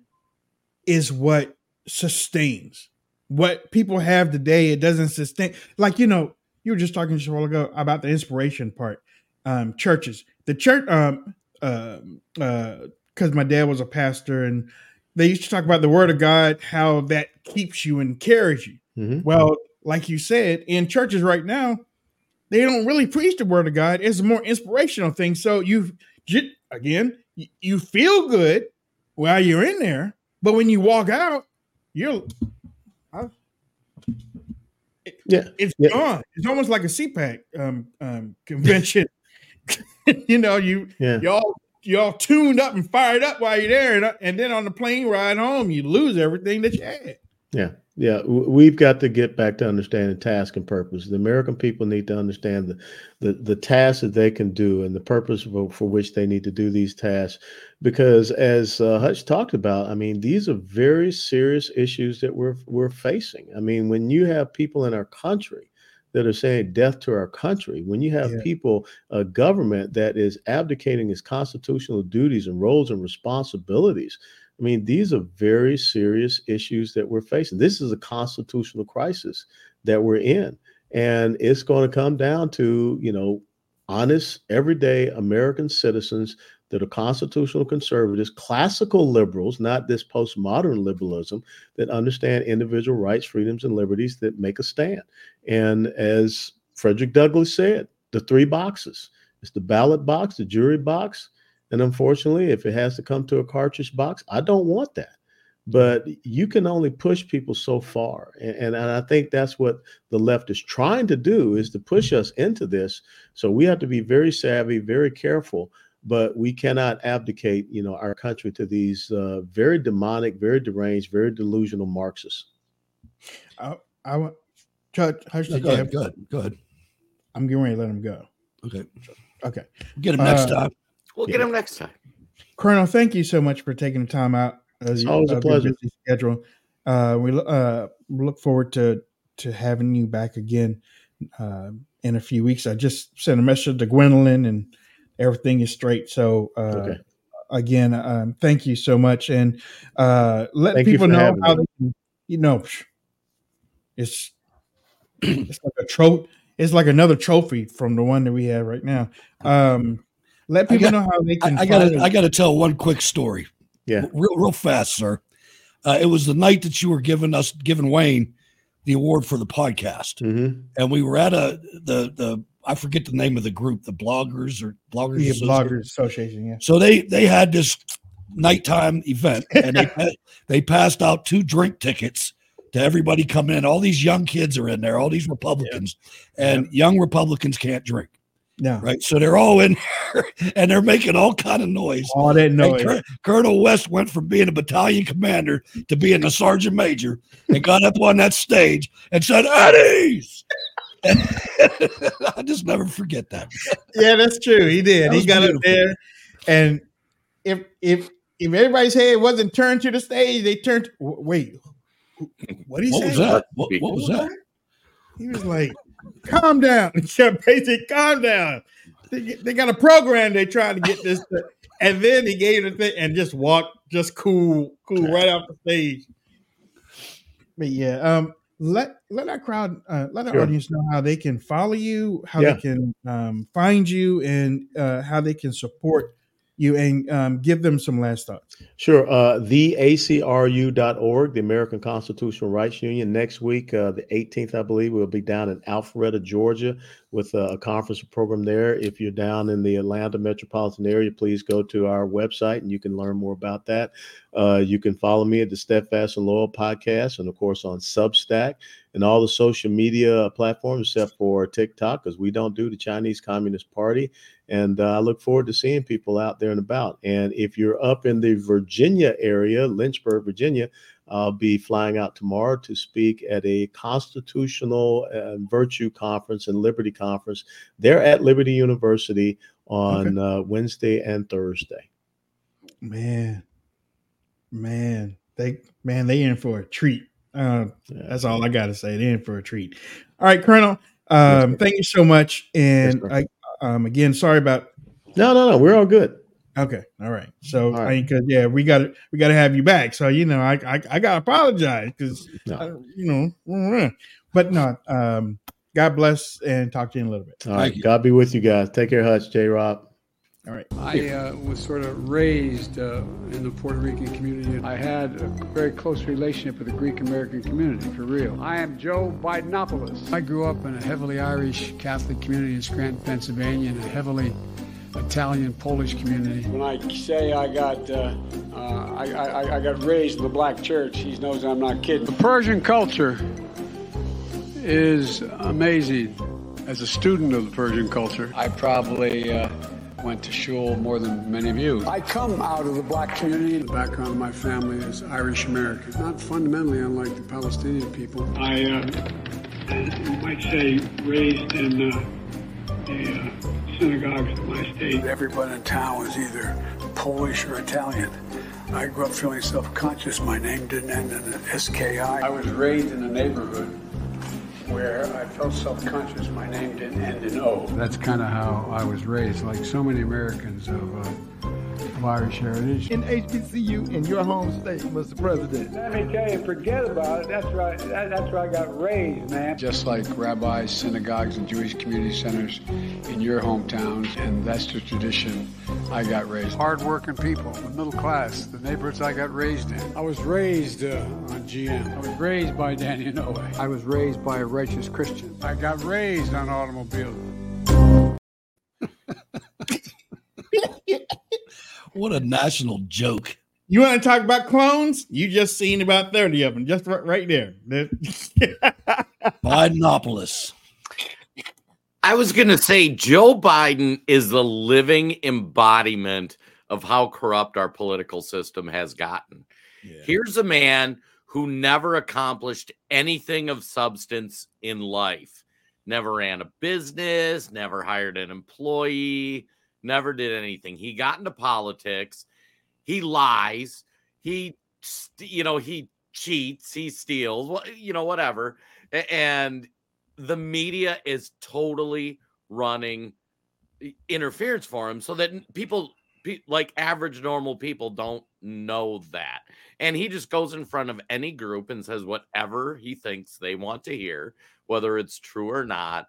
is what sustains. What people have today, it doesn't sustain. Like, you know, you were just talking just a while ago about the inspiration part. Um, churches, the church, um, uh, uh, because my dad was a pastor, and they used to talk about the word of God, how that keeps you and carries you. Mm-hmm. Well, like you said, in churches right now, they don't really preach the word of God. It's a more inspirational thing. So you, again, you feel good while you're in there, but when you walk out, you're, it, yeah, it's yeah. gone. It's almost like a C PAC um, um, convention. you know, you yeah. y'all. You're all tuned up and fired up while you're there. And, and then on the plane ride home, you lose everything that you had. Yeah. Yeah. We've got to get back to understanding task and purpose. The American people need to understand the, the, the tasks that they can do and the purpose for, for which they need to do these tasks. Because as uh, Hutch talked about, I mean, these are very serious issues that we're, we're facing. I mean, when you have people in our country that are saying death to our country, when you have yeah. people, a government that is abdicating its constitutional duties and roles and responsibilities, I mean, these are very serious issues that we're facing. This is a constitutional crisis that we're in. And it's going to come down to, you know, honest, everyday American citizens that are constitutional conservatives, classical liberals, not this postmodern liberalism, that understand individual rights, freedoms, and liberties that make a stand. And as Frederick Douglass said, the three boxes. It's the ballot box, the jury box, and unfortunately, if it has to come to a cartridge box, I don't want that. but you can only push people so far. And, and, and I think that's what the left is trying to do, is to push us into this. So we have to be very savvy, very careful, but we cannot abdicate, you know, our country to these uh, very demonic, very deranged, very delusional Marxists. I, I want, Judge, Hush, No, go ahead, go ahead, go ahead. I'm getting ready to let him go. Okay. Okay. Get him next Uh, time. We'll Yeah. get him next time. Colonel, thank you so much for taking the time out. It's always a of your pleasure. busy schedule. Uh, we uh, look forward to to having you back again uh, in a few weeks. I just sent a message to Gwendolyn, and everything is straight. So uh, Okay. again, um, thank you so much, and uh, let Thank you people for know having how me. they can, you know, it's it's like a trophy. It's like another trophy from the one that we have right now. Um, let I people got- know how they can. I, I gotta follow- I gotta tell one quick story. Yeah. Real real fast, sir. Uh, it was the night that you were giving us giving Wayne the award for the podcast. Mm-hmm. And we were at a the the I forget the name of the group, the bloggers or bloggers. Yeah, Association. Bloggers Association. Yeah. So they they had this nighttime event, and they pa- they passed out two drink tickets to everybody coming in. All these young kids are in there, all these Republicans, and young Republicans can't drink, No. right? So they're all in there, and they're making all kind of noise. All that And noise. Col- Colonel West went from being a battalion commander to being a sergeant major, and got up on that stage and said, "At ease." I just never forget that. Yeah, that's true. He did. That He was got beautiful. up there, and if if if everybody's head wasn't turned to the stage, they turned. w- Wait, what he What say? was that? What, what was that? He was like, "Calm down." He kept basically, "Calm down." They, get- they got a program. They trying to get this, to- and then he gave the thing and just walked, just cool, cool right off the stage. But yeah, um, let let our crowd, uh, let our Sure. audience know how they can follow you, how Yeah. they can um, find you, and uh, how they can support you, and um, give them some last thoughts. Sure. Uh, the A C R U dot org, the American Constitutional Rights Union. Next week, uh, the eighteenth, I believe, we'll be down in Alpharetta, Georgia, with a, a conference program there. If you're down in the Atlanta metropolitan area, please go to our website and you can learn more about that. Uh, you can follow me at the Steadfast and Loyal podcast, and of course on Substack and all the social media platforms except for TikTok, because we don't do the Chinese Communist Party. And uh, I look forward to seeing people out there and about. And if you're up in the Virginia area, Lynchburg, Virginia, I'll be flying out tomorrow to speak at a constitutional uh, virtue conference and liberty conference. They're at Liberty University on uh, Wednesday and Thursday. Man, man, they man, they in for a treat. Uh, Yeah. that's all I got to say. They in for a treat. All right, Colonel. Um, sir. thank you so much. And sir. I, um, again, sorry about. No, no, no. We're all good. Okay, all right. So, All right. I because yeah, we got to we got to have you back. So you know, I I, I got to apologize because No. you know, mm, but no. Um, God bless, and talk to you in a little bit. All Thank right. you. God be with you guys. Take care, Hutch, J. Rob. All right. I uh, was sort of raised uh, in the Puerto Rican community. I had a very close relationship with the Greek American community, for real. I am Joe Bidenopoulos. I grew up in a heavily Irish Catholic community in Scranton, Pennsylvania, and a heavily Italian Polish community. When I say I got uh, uh, I, I, I got raised in the black church, he knows I'm not kidding. The Persian culture is amazing. As a student of the Persian culture, I probably uh, went to shul more than many of you. I come out of the black community. The background of my family is Irish American, not fundamentally unlike the Palestinian people. I, uh, you might say, raised in uh, the uh, synagogues of my state. Everyone in town was either Polish or Italian. I grew up feeling self-conscious. My name didn't end in an S K I. I was raised in a neighborhood where I felt self-conscious. My name didn't end in O. That's kind of how I was raised, like so many Americans of, uh, of Irish heritage. In H B C U in your home state, Mister President. Let me tell you, forget about it. That's right. That, that's where I got raised, man. Just like rabbis, synagogues, and Jewish community centers in your hometowns, and that's the tradition I got raised. Hard-working people, the middle class, the neighborhoods I got raised in. I was raised uh, on G M. I was raised by Danny Inouye. I was raised by a righteous Christian. I got raised on automobiles. What a national joke. You want to talk about clones? You just seen about thirty of them, just right, right there. Bidenopolis. I was going to say Joe Biden is the living embodiment of how corrupt our political system has gotten. Yeah. Here's a man who never accomplished anything of substance in life. Never ran a business, never hired an employee, never did anything. He got into politics. He lies. He, you know, he cheats. He steals, you know, whatever. And the media is totally running interference for him so that people like average normal people don't know that. And he just goes in front of any group and says whatever he thinks they want to hear, whether it's true or not.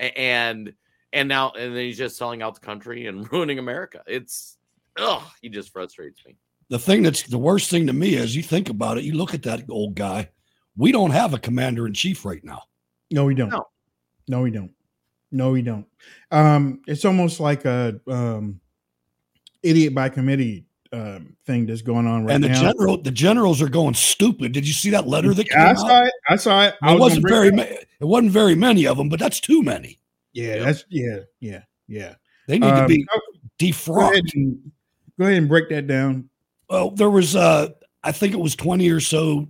And and now and then he's just selling out the country and ruining America. It's ugh, he just frustrates me. The thing that's the worst thing to me is you think about it, you look at that old guy. We don't have a commander in chief right now. No, we don't. No, no we don't. No, we don't. Um, it's almost like a um, idiot by committee um, thing that's going on right and the now. general, the generals are going stupid. Did you see that letter that came I out? saw it. I saw it. I It was wasn't gonna very. bring Ma- it up. it wasn't very many of them, but that's too many. Yeah, Yep. that's yeah, yeah, yeah. They need to Um, be oh, Go ahead, defrocked. and, go ahead and break that down. Well, there was, uh, I think it was twenty or so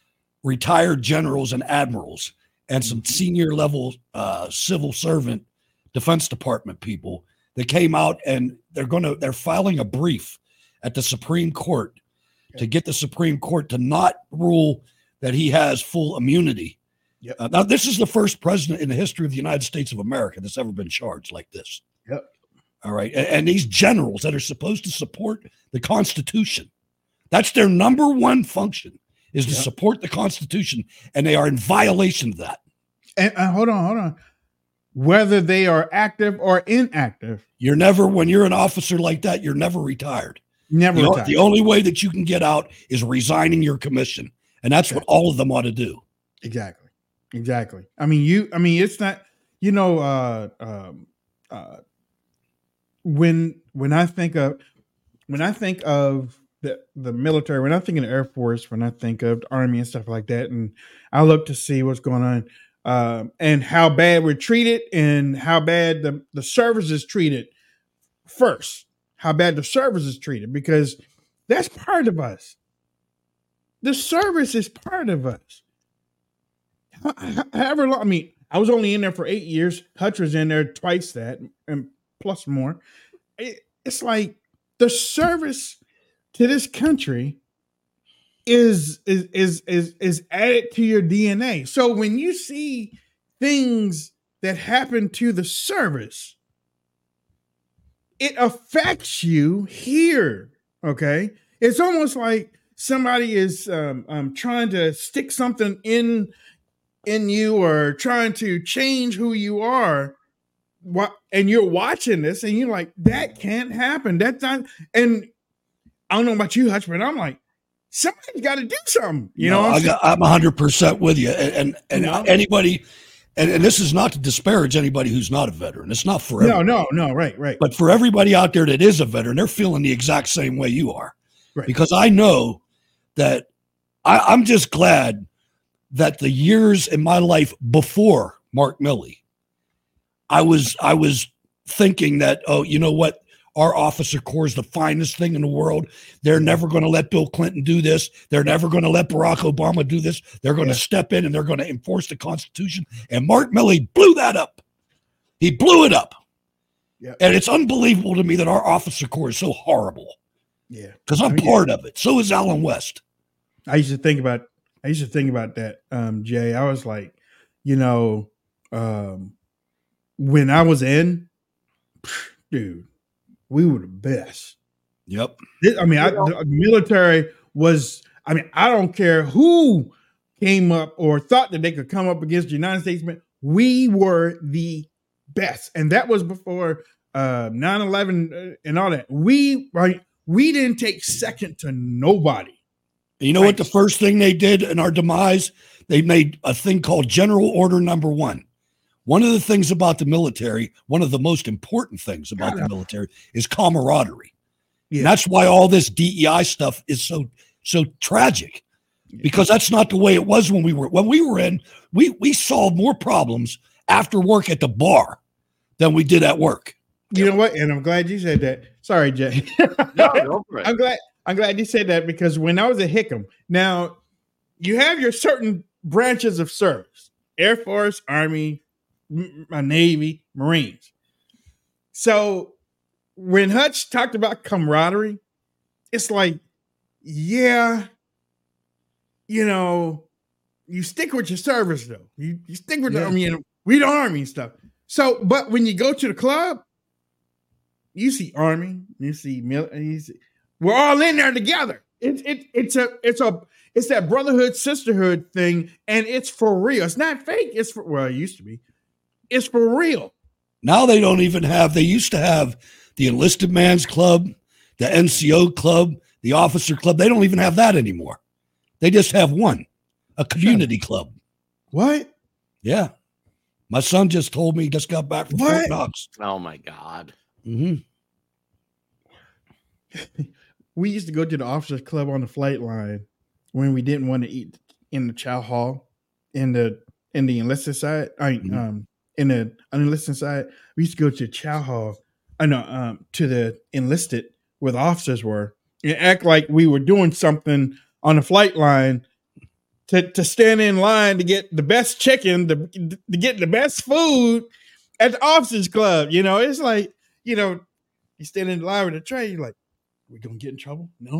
retired generals and admirals and some senior level uh, civil servant Defense Department people that came out and they're going to, they're filing a brief at the Supreme Court to get the Supreme Court to not rule that he has full immunity. Yep. Uh, now, this is the first president in the history of the United States of America that's ever been charged like this. Yep. All right. And, and these generals that are supposed to support the Constitution, that's their number one function, is to Yep. support the Constitution. And they are in violation of that. And uh, hold on, hold on. Whether they are active or inactive, You're never, when you're an officer like that, you're never retired. never The, o- retired. the only way that you can get out is resigning your commission. And that's what all of them ought to do. Exactly. Exactly. I mean, you, I mean, it's not, you know, uh, um, uh, when, when I think of, when I think of the, the military, when I think of the Air Force, when I think of the Army and stuff like that, and I look to see what's going on, um, and how bad we're treated and how bad the, the service is treated first, how bad the service is treated, because that's part of us. The service is part of us. However long, I mean, I was only in there for eight years. Hutch was in there twice that and plus more. It, it's like the service to this country is, is, is, is, is added to your D N A. So when you see things that happen to the service, it affects you here. Okay. It's almost like somebody is um, um, trying to stick something in in you or trying to change who you are, what, and you're watching this and you're like, that can't happen. That's not, and I don't know about you, Hutch, but I'm like, somebody's got to do something. You No, know, what I I'm got, I'm one hundred percent with you. And, and, and You know? anybody, and, and this is not to disparage anybody who's not a veteran. It's not for saying? everyone. no, no, no, right, right. But for everybody out there that is a veteran, they're feeling the exact same way you are. Right. Because I know that I, I'm just glad that the years in my life before Mark Milley, I was I was thinking that, oh, you know what? Our officer corps is the finest thing in the world. They're never going to let Bill Clinton do this. They're never going to let Barack Obama do this. They're going to Yeah. step in and they're going to enforce the Constitution. And Mark Milley blew that up. He blew it up. Yeah. And it's unbelievable to me that our officer corps is so horrible Yeah. because I'm I mean, part of it. So is Alan West. I used to think about I used to think about that, um, Jay. I was like, you know, um, when I was in, dude, we were the best. Yep. This- I mean, I, the military was, I mean, I don't care who came up or thought that they could come up against the United States, man. We were the best. And that was before uh, nine eleven and all that. We, right, we didn't take second to nobody. You know what the first thing they did in our demise? They made a thing called General Order Number One. One of the things about the military, one of the most important things about the military is camaraderie. Yeah. And that's why all this D E I stuff is so so tragic, because that's not the way it was when we were when we were in. We we solved more problems after work at the bar than we did at work. You know what? And I'm glad you said that. Sorry, Jay. No, go for it. I'm glad. I'm glad you said that, because when I was at Hickam, now you have your certain branches of service: Air Force, Army, M- Navy, Marines. So when Hutch talked about camaraderie, it's like, yeah, you know, you stick with your service though. You you stick with Yeah. the Army, and we the Army and stuff. So, but when you go to the club, you see Army, you see military, you see, we're all in there together. It's it, it's a it's a it's that brotherhood sisterhood thing, and it's for real. It's not fake. It's for well, it used to be. It's for real. Now they don't even have. They used to have the enlisted man's club, the N C O club, the officer club. They don't even have that anymore. They just have one, a community club. What? Yeah, my son just told me he just got back from What? Fort Knox. Oh my God. Mm-hmm. We used to go to the officers club on the flight line when we didn't want to eat in the chow hall in the in the enlisted side. I mean, Mhm. um, in the unenlisted side, we used to go to the chow hall. I know um, to the enlisted where the officers were, and act like we were doing something on the flight line to to stand in line to get the best chicken, to, to get the best food at the officers club. You know, it's like, you know, you stand in line with a tray, you're like, we gonna get in trouble? No.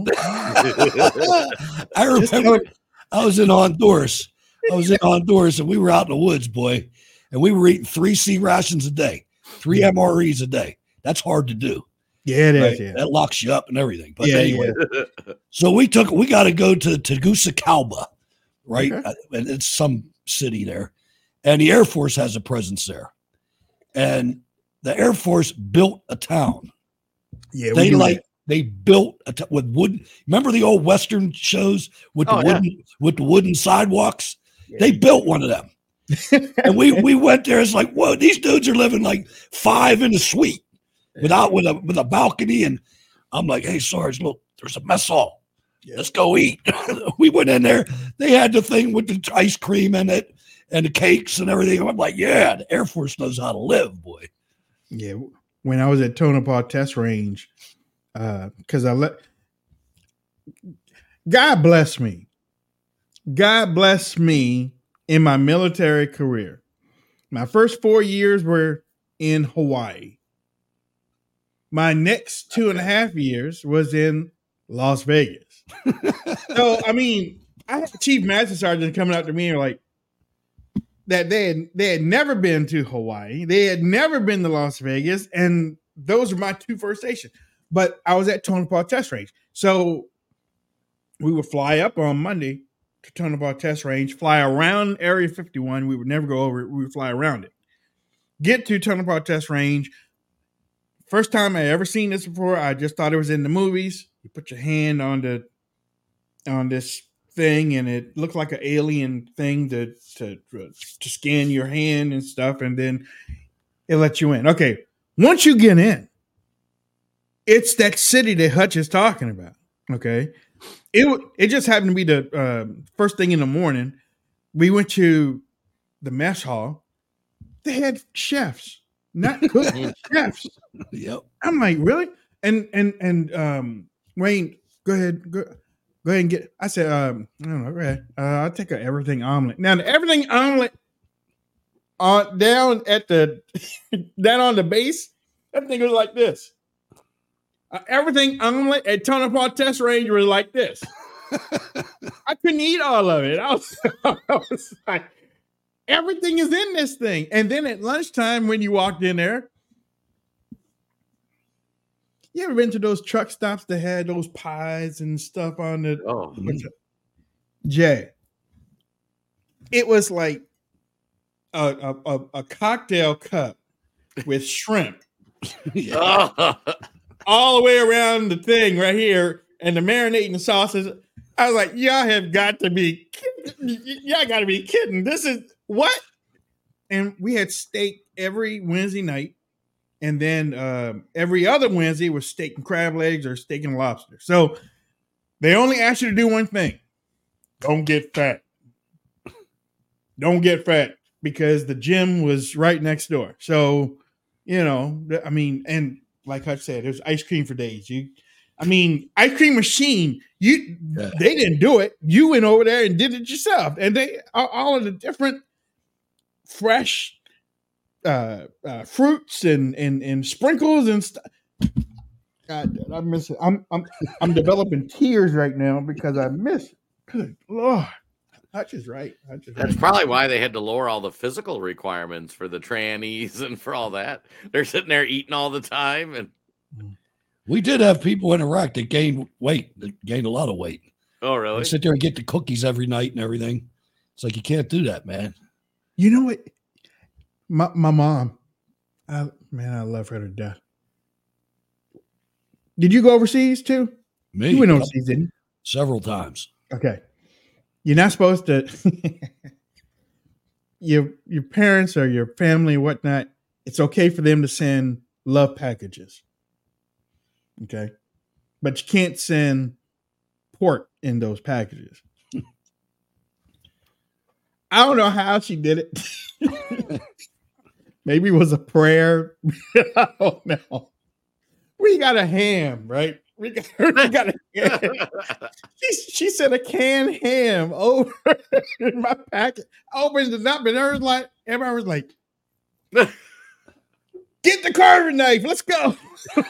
I remember I was in Honduras. I was in Honduras, and we were out in the woods, boy, and we were eating three C rations a day, three M R Es a day. That's hard to do. Yeah, it is. Right? Yeah. That locks you up and everything. But Yeah, anyway, so we took we got to go to Tegucigalpa, right? Okay. Uh, And it's some city there, and the Air Force has a presence there, and the Air Force built a town. Yeah, we They do like that. they built a t- with wood. Remember the old Western shows with the Oh, yeah. wooden with the wooden sidewalks? Yeah. They built one of them, and we we went there. It's like, whoa, these dudes are living like five in a suite without with a with a balcony. And I'm like, hey, Sarge, look, there's a mess hall. Let's go eat. We went in there. They had the thing with the ice cream in it and the cakes and everything. I'm like, yeah, the Air Force knows how to live, boy. Yeah, when I was at Tonopah Test Range, because I let God bless me. God bless me in my military career. My first four years were in Hawaii. My next two and a half years was in Las Vegas. So, I mean, I had Chief Master Sergeant coming up to me and like that they had they had never been to Hawaii. They had never been to Las Vegas, and those were my two first stations. But I was at Tonopah Test Range. So we would fly up on Monday to Tonopah Test Range, fly around Area fifty-one. We would never go over it. We would fly around it. Get to Tonopah Test Range. First time I ever seen this before. I just thought it was in the movies. You put your hand on the on this thing, and it looked like an alien thing to to to scan your hand and stuff, and then it lets you in. Okay, once you get in, it's that city that Hutch is talking about. Okay, it it just happened to be the uh, first thing in the morning. We went to the mess hall. They had chefs, not cooks, chefs. Yep. I'm like, really? And and and um, Wayne, go ahead, go, go ahead and get. I said, um, I don't know, go ahead. Uh, I'll take a everything omelet. Now the everything omelet, uh, down at the down on the base, that thing was like this. Uh, everything omelet at Tonopah Test Range was like this. I couldn't eat all of it. I was, I was like, everything is in this thing. And then at lunchtime, when you walked in there, you ever been to those truck stops that had those pies and stuff on the? Oh, Jay, it was like a a, a, a cocktail cup with shrimp all the way around the thing right here, and the marinating sauces. I was like, y'all have got to be kidding. Y'all got to be kidding. This is what? And we had steak every Wednesday night. And then uh, every other Wednesday was steak and crab legs or steak and lobster. So they only ask you to do one thing. Don't get fat. Don't get fat because the gym was right next door. So, you know, I mean, and like Hutch said, there's ice cream for days. You, I mean, ice cream machine, you, yeah. They didn't do it. You went over there and did it yourself. And they, all of the different fresh Uh, uh, fruits and, and and sprinkles and stuff. God, I miss it. I'm I'm I'm developing tears right now because I miss it. Good Lord, Hutch is right. Hutch is That's right. probably why they had to lower all the physical requirements for the trannies and for all that. They're sitting there eating all the time, and we did have people in Iraq that gained weight, that gained a lot of weight. Oh, really? They sit there and get the cookies every night and everything. It's like you can't do that, man. You know what? My my mom, I, man, I love her to death. Did you go overseas too? Me? You went overseas, didn't you? Several times. Okay. You're not supposed to. your your parents or your family, whatnot. It's okay for them to send love packages. Okay, but you can't send pork in those packages. I don't know how she did it. Maybe it was a prayer. I don't know. We got a ham, right? We got, we got a ham. She, she said a canned ham over in my packet. I opened it up and everyone was like, everybody was like, get the carving knife. Let's go.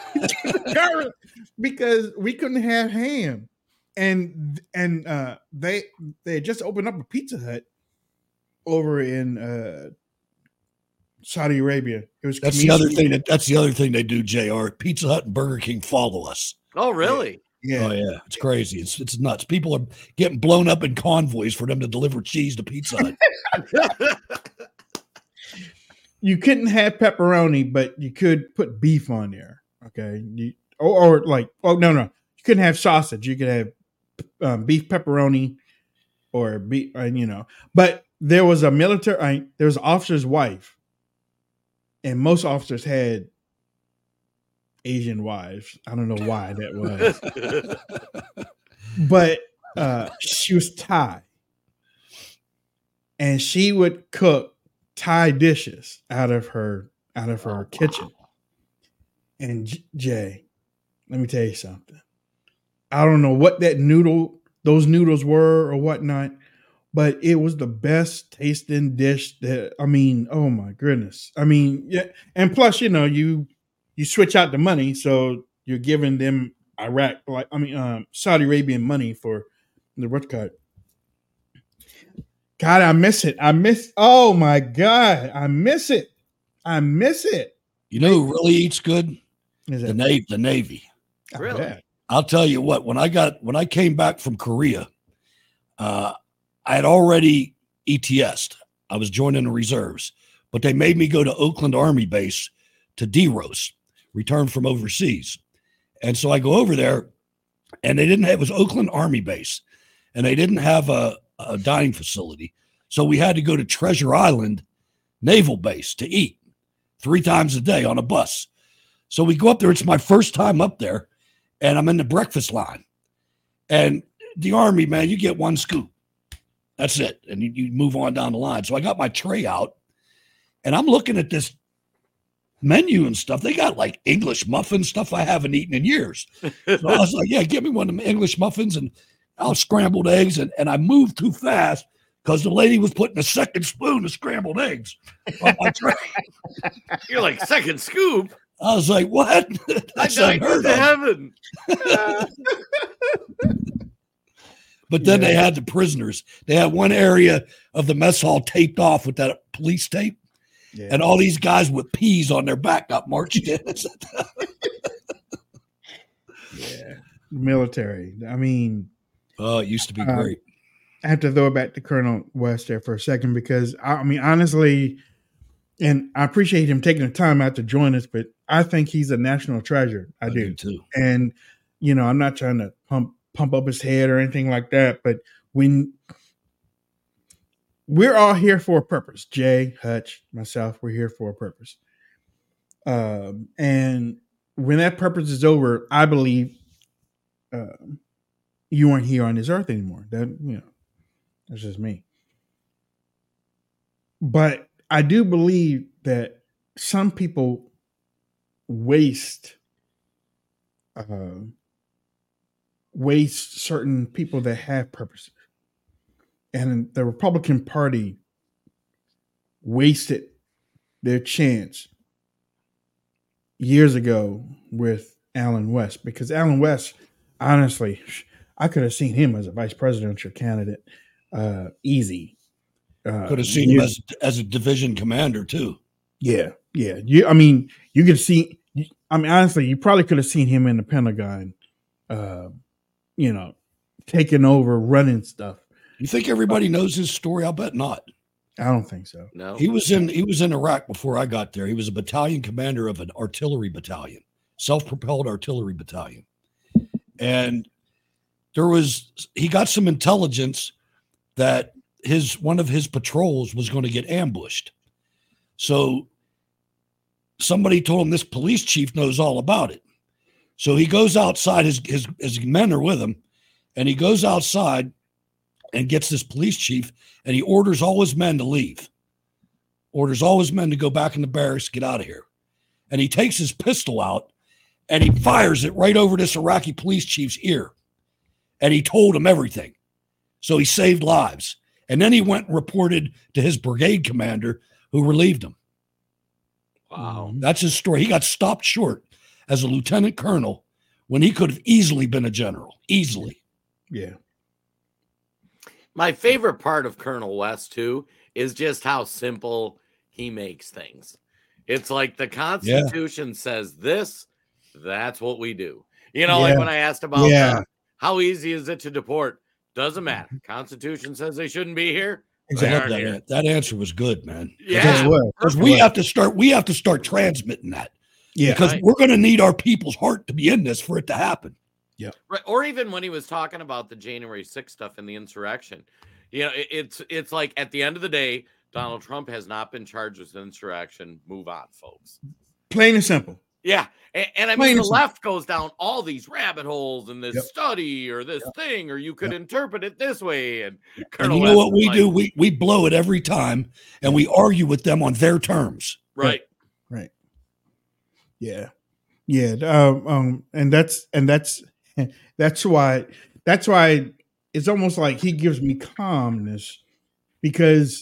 Because we couldn't have ham. And and uh, they they had just opened up a Pizza Hut over in uh, Saudi Arabia. It was that's the other thing that that's the other thing they do, J R. Pizza Hut and Burger King follow us. Oh, really? Yeah. Oh, yeah. It's crazy. It's it's nuts. People are getting blown up in convoys for them to deliver cheese to Pizza Hut. You couldn't have pepperoni, but you could put beef on there. Okay. You, or, or like, oh, no, no. You couldn't have sausage. You could have um, beef pepperoni or beef, uh, you know. But there was a military, uh, there was an officer's wife. And most officers had Asian wives. I don't know why that was. But uh, she was Thai. And she would cook Thai dishes out of her out of her kitchen. And J- Jay, let me tell you something. I don't know what that noodle, those noodles were or whatnot, but it was the best tasting dish that, I mean, oh my goodness. I mean, yeah. And plus, you know, you you switch out the money, so you're giving them Iraq, like I mean, um, Saudi Arabian money for the what card. God, I miss it. I miss. Oh my God, I miss it. I miss it. You know who really eats good? Is the it? Navy. The Navy. Really? Yeah. I'll tell you what. When I got when I came back from Korea, uh, I had already E T S'd. I was joining the reserves, but they made me go to Oakland Army Base to D R O S, return from overseas, and so I go over there, and they didn't have it was Oakland Army Base, and they didn't have a. a dining facility. So we had to go to Treasure Island Naval Base to eat three times a day on a bus. So we go up there. It's my first time up there, and I'm in the breakfast line. And the Army, man, you get one scoop. That's it. And you, you move on down the line. So I got my tray out, and I'm looking at this menu and stuff. They got like English muffins, stuff I haven't eaten in years. So I was like, yeah, give me one of them English muffins and I'll scrambled eggs, and, and I moved too fast because the lady was putting a second spoon of scrambled eggs on my tray. You're like, second scoop? I was like, what? That's unheard of. Heaven. But then Yeah. they had the prisoners. They had one area of the mess hall taped off with that police tape, Yeah. and all these guys with peas on their back got marched in. Yeah. Military. I mean, Oh, it used to be Uh, great. I have to throw it back to Colonel West there for a second because I, I mean, honestly, and I appreciate him taking the time out to join us, but I think he's a national treasure. I, I do. do too. And, you know, I'm not trying to pump pump up his head or anything like that, but when we're all here for a purpose, Jay, Hutch, myself, we're here for a purpose. Um, and when that purpose is over, I believe uh, you aren't here on this earth anymore. That, you know, that's just me. But I do believe that some people waste uh, waste certain people that have purposes. And the Republican Party wasted their chance years ago with Allen West, because Allen West, honestly, I could have seen him as a vice presidential candidate, uh, easy. Uh, Could have seen you, him as, as a division commander too. Yeah, yeah. You, I mean, you could see. I mean, honestly, you probably could have seen him in the Pentagon, uh, you know, taking over, running stuff. You think everybody knows his story? I'll bet not. I don't think so. No, he was in he was in Iraq before I got there. He was a battalion commander of an artillery battalion, self-propelled artillery battalion, and there was he got some intelligence that his one of his patrols was going to get ambushed. So somebody told him this police chief knows all about it. So he goes outside, his his his men are with him, and he goes outside and gets this police chief, and he orders all his men to leave. Orders all his men to go back in the barracks, get out of here. And he takes his pistol out and he fires it right over this Iraqi police chief's ear. And he told him everything. So he saved lives. And then he went and reported to his brigade commander, who relieved him. Wow. That's his story. He got stopped short as a lieutenant colonel when he could have easily been a general. Easily. Yeah. My favorite part of Colonel West, too, is just how simple he makes things. It's like the Constitution yeah. says this, that's what we do. You know, yeah. like when I asked about yeah. uh, how easy is it to deport, doesn't matter. Constitution says they shouldn't be here. Exactly. That, here. that answer was good, man. Yeah. Because we have to start, we have to start transmitting that. Yeah. Because right. we're going to need our people's heart to be in this for it to happen. Yeah. Right. Or even when he was talking about the January sixth stuff and the insurrection, you know, it, it's it's like at the end of the day, Donald Trump has not been charged with insurrection. Move on, folks. Plain and simple. Yeah. And, and I mean, Plain the left goes down all these rabbit holes in this yep. study or this yep. thing, or you could yep. interpret it this way. And, and you know West what we like, do? We we blow it every time, and we argue with them on their terms. Right. Right. right. Yeah. Yeah. Um, um. And that's and that's. That's why that's why it's almost like he gives me calmness, because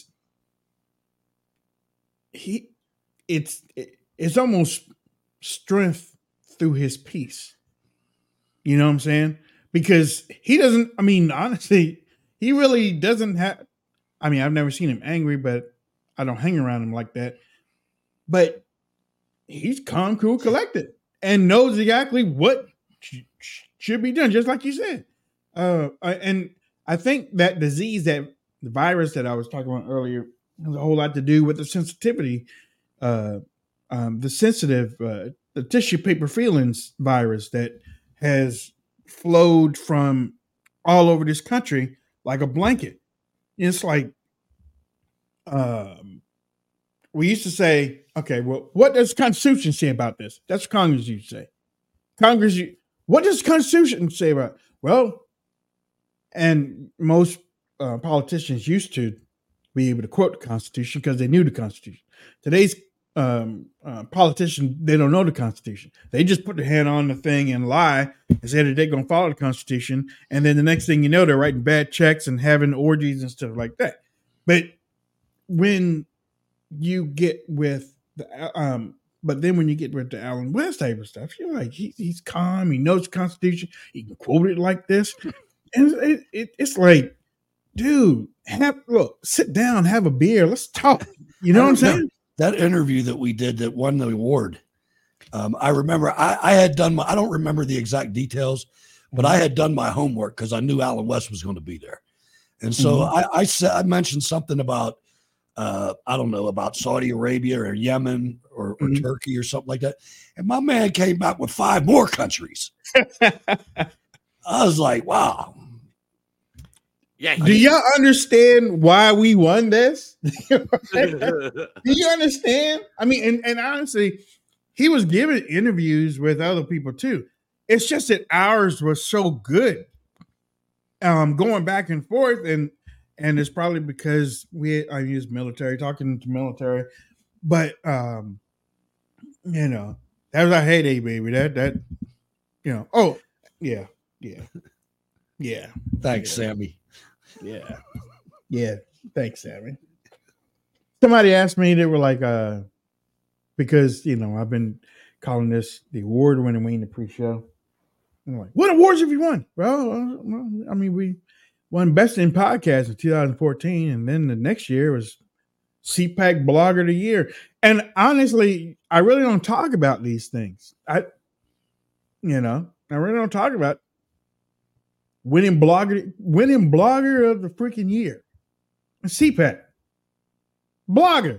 he it's it's almost strength through his peace. You know what I'm saying? Because he doesn't, I mean, honestly, he really doesn't have, I mean, I've never seen him angry, but I don't hang around him like that. But he's calm, cool, collected, and knows exactly what should be done, just like you said. Uh, and I think that disease, that the virus that I was talking about earlier, has a whole lot to do with the sensitivity, uh, um, the sensitive, uh, the tissue paper feelings virus that has flowed from all over this country like a blanket. It's like, um, we used to say, okay, well, what does the Constitution say about this? That's what Congress used to say. Congress, what does the Constitution say about it? Well, and most uh, politicians used to be able to quote the Constitution because they knew the Constitution. Today's um, uh, politicians, they don't know the Constitution. They just put their hand on the thing and lie and say that they're going to follow the Constitution. And then the next thing you know, they're writing bad checks and having orgies and stuff like that. But when you get with the, um, but then when you get with the Allen West type of stuff, you're like, he, he's calm. He knows the Constitution. He can quote it like this. And it, it, it's like, dude, have look, sit down, have a beer. Let's talk. You know what I'm saying? That interview that we did that won the award. Um, I remember I, I had done my, I don't remember the exact details, but I had done my homework because I knew Allen West was going to be there. And so mm-hmm. I, I said, I mentioned something about, uh, I don't know, about Saudi Arabia or Yemen or, or mm-hmm. Turkey or something like that. And my man came back with five more countries. I was like, wow. Yeah. Do y'all understand why we won this? Do you understand? I mean, and, and honestly, he was giving interviews with other people too. It's just that ours was so good, um, going back and forth, and and it's probably because we I use military talking to military, but um, you know that was our heyday, baby. That that you know. Oh yeah, yeah, yeah. Thanks, yeah. Sammy. Yeah, yeah. Thanks, Sammy. Somebody asked me, they were like, uh, because you know I've been calling this the award-winning Wayne Dupree show. I'm like, what awards have you won? Well, uh, well, I mean, we won Best in Podcast in two thousand fourteen, and then the next year was C PAC Blogger of the Year. And honestly, I really don't talk about these things. I, you know, I really don't talk about winning blogger, winning Blogger of the freaking year, C PAC Blogger.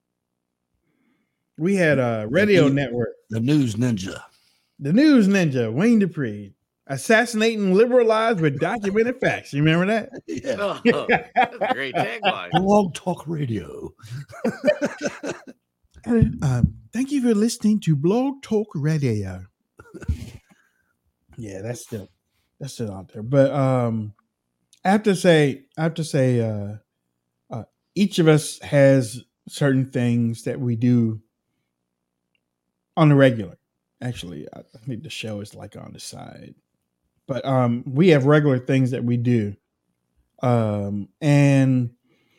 We had a radio the, network, the News Ninja. The News Ninja, Wayne Dupree, assassinating liberal lies with documented facts. You remember that? Yeah. Oh, that's a great tagline. Blog Talk Radio. um, thank you for listening to Blog Talk Radio. Yeah, that's still that's still out there. But um, I have to say, I have to say, uh, uh, each of us has certain things that we do on the regular. Actually, I think the show is like on the side, but um, we have regular things that we do, um, and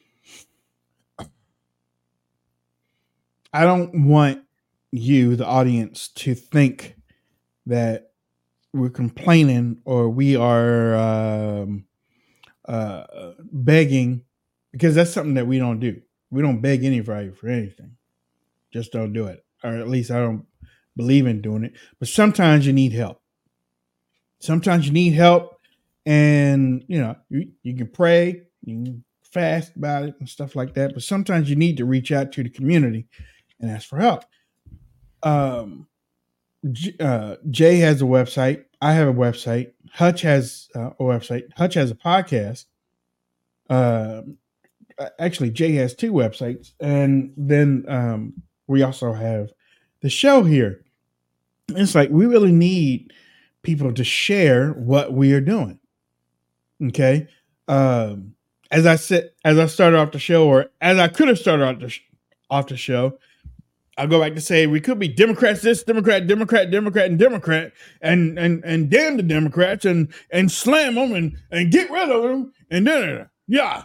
I don't want you, the audience, to think that we're complaining or we are um, uh, begging, because that's something that we don't do. We don't beg anybody for anything. Just don't do it, or at least I don't believe in doing it. But sometimes you need help. Sometimes you need help, and you know you, you can pray, you can fast about it and stuff like that. But sometimes you need to reach out to the community and ask for help. Um, J- uh, Jay has a website. I have a website. Hutch has uh, a website. Hutch has a podcast. Uh, actually, Jay has two websites, and then um, we also have the show here. It's like we really need people to share what we are doing. Okay. Um, as I said, as I started off the show, or as I could have started off the, sh- off the show, I'll go back to say we could be Democrats, this Democrat, Democrat, Democrat, and Democrat, and and and damn the Democrats, and and slam them and and get rid of them, and then yeah,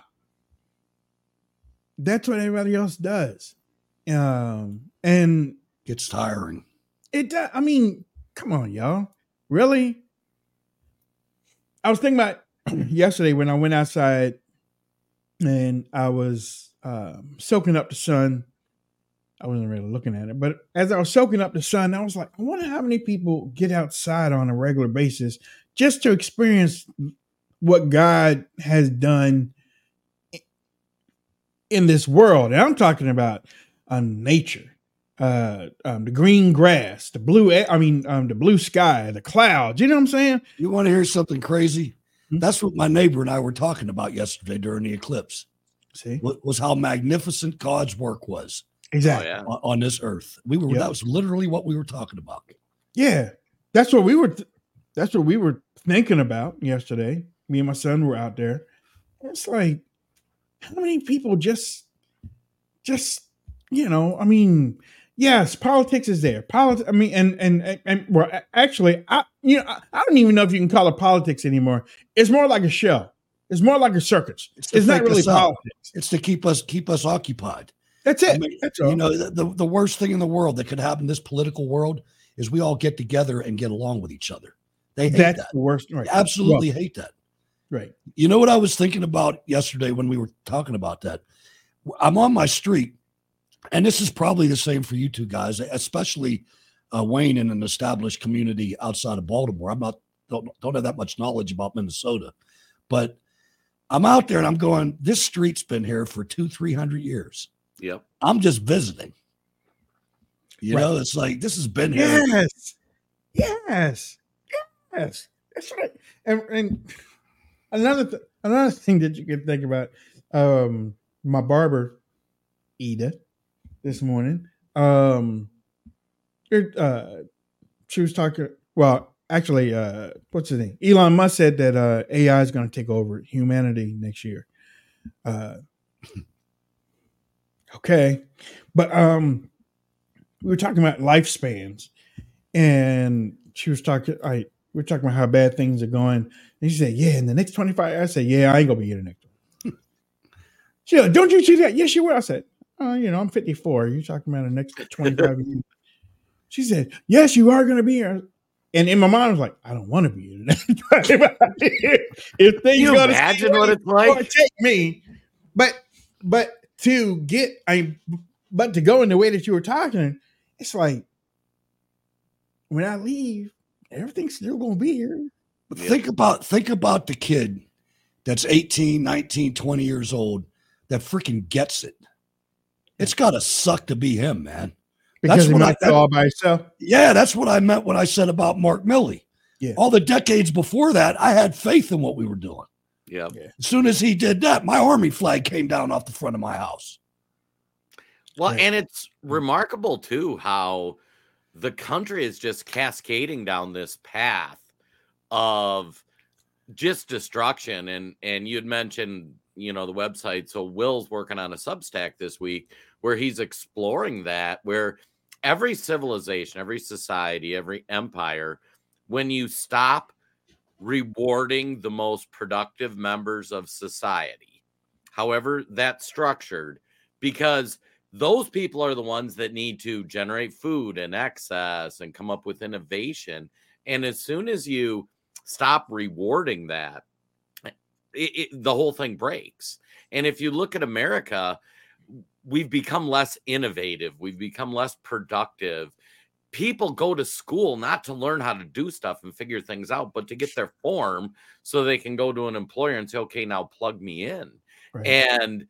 that's what everybody else does, um, and Gets tiring. it does. I mean, come on, y'all, really? I was thinking about yesterday when I went outside and I was um, soaking up the sun. I wasn't really looking at it, but as I was soaking up the sun, I was like, I wonder how many people get outside on a regular basis just to experience what God has done in this world. And I'm talking about um, nature, uh, um, the green grass, the blue, I mean, um, the blue sky, the clouds. You know what I'm saying? You want to hear something crazy? Hmm? That's what my neighbor and I were talking about yesterday during the eclipse. See, What was how magnificent God's work was. exactly. Oh, yeah. on, on this earth. We were Yep. that was literally what we were talking about. Yeah, that's what we were. Th- that's what we were thinking about yesterday. Me and my son were out there. It's like, how many people just, just you know? I mean, yes, politics is there. Politics. I mean, and and and, and well, a- actually, I you know, I, I don't even know if you can call it politics anymore. It's more like a show. It's more like a circus. It's It's, to not fake really us up. politics. It's to keep us keep us occupied. That's it. I mean, That's all. you know, the, the the worst thing in the world that could happen in this political world is we all get together and get along with each other. They hate That's that. the worst. Right. They absolutely Well, hate that. right. You know what I was thinking about yesterday when we were talking about that? I'm on my street, and this is probably the same for you two guys, especially uh, Wayne in an established community outside of Baltimore. I'm not don't, don't have that much knowledge about Minnesota, but I'm out there and I'm going, this street's been here for two, three hundred years. Yep. I'm just visiting. You Right. know, it's like this has been here. Yes. Yes. Yes. That's right. And, and another th- another thing that you can think about, um, my barber, Eda, this morning, um, uh, she was talking. Well, actually, uh, what's his name? Elon Musk said that uh, A I is going to take over humanity next year. Uh, okay, but um, we were talking about lifespans, and she was talking. I we were talking about how bad things are going, and she said, "Yeah, in the next twenty-five." I said, "Yeah, I ain't gonna be here the next one." She said, "Don't you see that?" Yes, you will. I said, "Oh, you know, I'm fifty-four. You're talking about the next twenty-five years." She said, "Yes, you are gonna be here." And in my mind, I was like, "I don't want to be here today." If things you go imagine to what it's like, or take me, but but to get I, but to go in the way that you were talking, it's like when I leave, everything's still gonna be here. But think about think about the kid that's eighteen, nineteen, twenty years old that freaking gets it. It's got to suck to be him, man. Because That's what I that, all by itself. Yeah, that's what I meant when I said about Mark Milley. Yeah. All the decades before that, I had faith in what we were doing. Yep. Yeah. As soon as he did that, my Army flag came down off the front of my house. Well, Yeah. and it's remarkable too how the country is just cascading down this path of just destruction. And and you'd mentioned, you know, the website. So Will's working on a Substack this week where he's exploring that, where every civilization, every society, every empire, when you stop rewarding the most productive members of society, however that's structured, because those people are the ones that need to generate food and excess and come up with innovation. And as soon as you stop rewarding that, it, it, the whole thing breaks. And if you look at America, we've become less innovative. We've become less productive. People go to school not to learn how to do stuff and figure things out, but to get their form so they can go to an employer and say, okay, now plug me in. Right. And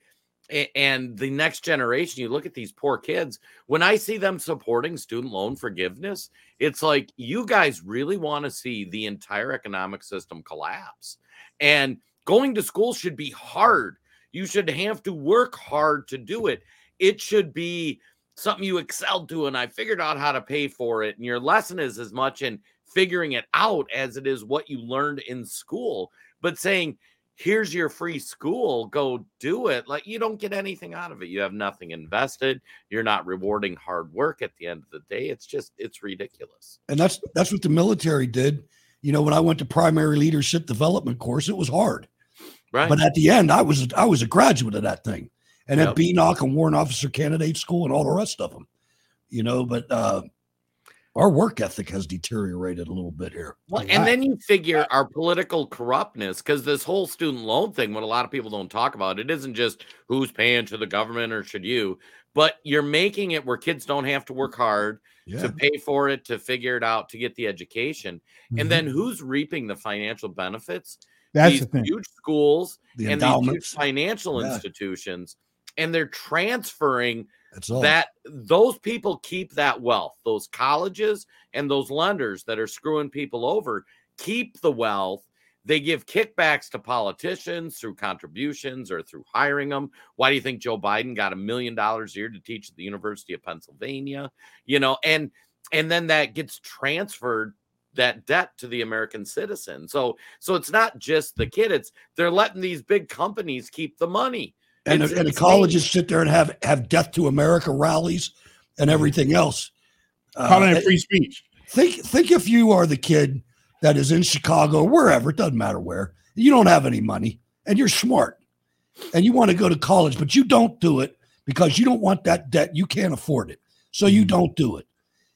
and the next generation, you look at these poor kids, when I see them supporting student loan forgiveness, it's like, you guys really want to see the entire economic system collapse. And going to school should be hard. You should have to work hard to do it. It should be something you excelled to, and I figured out how to pay for it. And your lesson is as much in figuring it out as it is what you learned in school. But saying, here's your free school, go do it. Like, you don't get anything out of it. You have nothing invested. You're not rewarding hard work at the end of the day. It's just, it's ridiculous. And that's that's what the military did. You know, when I went to primary leadership development course, it was hard. Right. But at the end, I was I was a graduate of that thing. And Yep. at B N O C and Warrant Officer Candidate School and all the rest of them. You know, but uh, our work ethic has deteriorated a little bit here. Well, and then you figure our political corruptness, because this whole student loan thing, what a lot of people don't talk about, it isn't just who's paying, to the government or should you, but you're making it where kids don't have to work hard Yeah. to pay for it, to figure it out, to get the education. Mm-hmm. And then who's reaping the financial benefits? That's These the thing. huge schools The and these huge endowments. financial Yeah. institutions, and they're transferring That's all. that those people keep that wealth. Those colleges and those lenders that are screwing people over keep the wealth. They give kickbacks to politicians through contributions or through hiring them. Why do you think Joe Biden got a million dollars a year to teach at the University of Pennsylvania? You know, and and then that gets transferred, that debt, to the American citizen. So so it's not just the kid, it's they're letting these big companies keep the money. And, It's the, and the insane. colleges sit there and have, have Death to America rallies and everything else. Uh, Calling it free speech. Think think if you are the kid that is in Chicago or wherever, it doesn't matter where, you don't have any money and you're smart and you want to go to college, but you don't do it because you don't want that debt. You can't afford it. So you don't do it.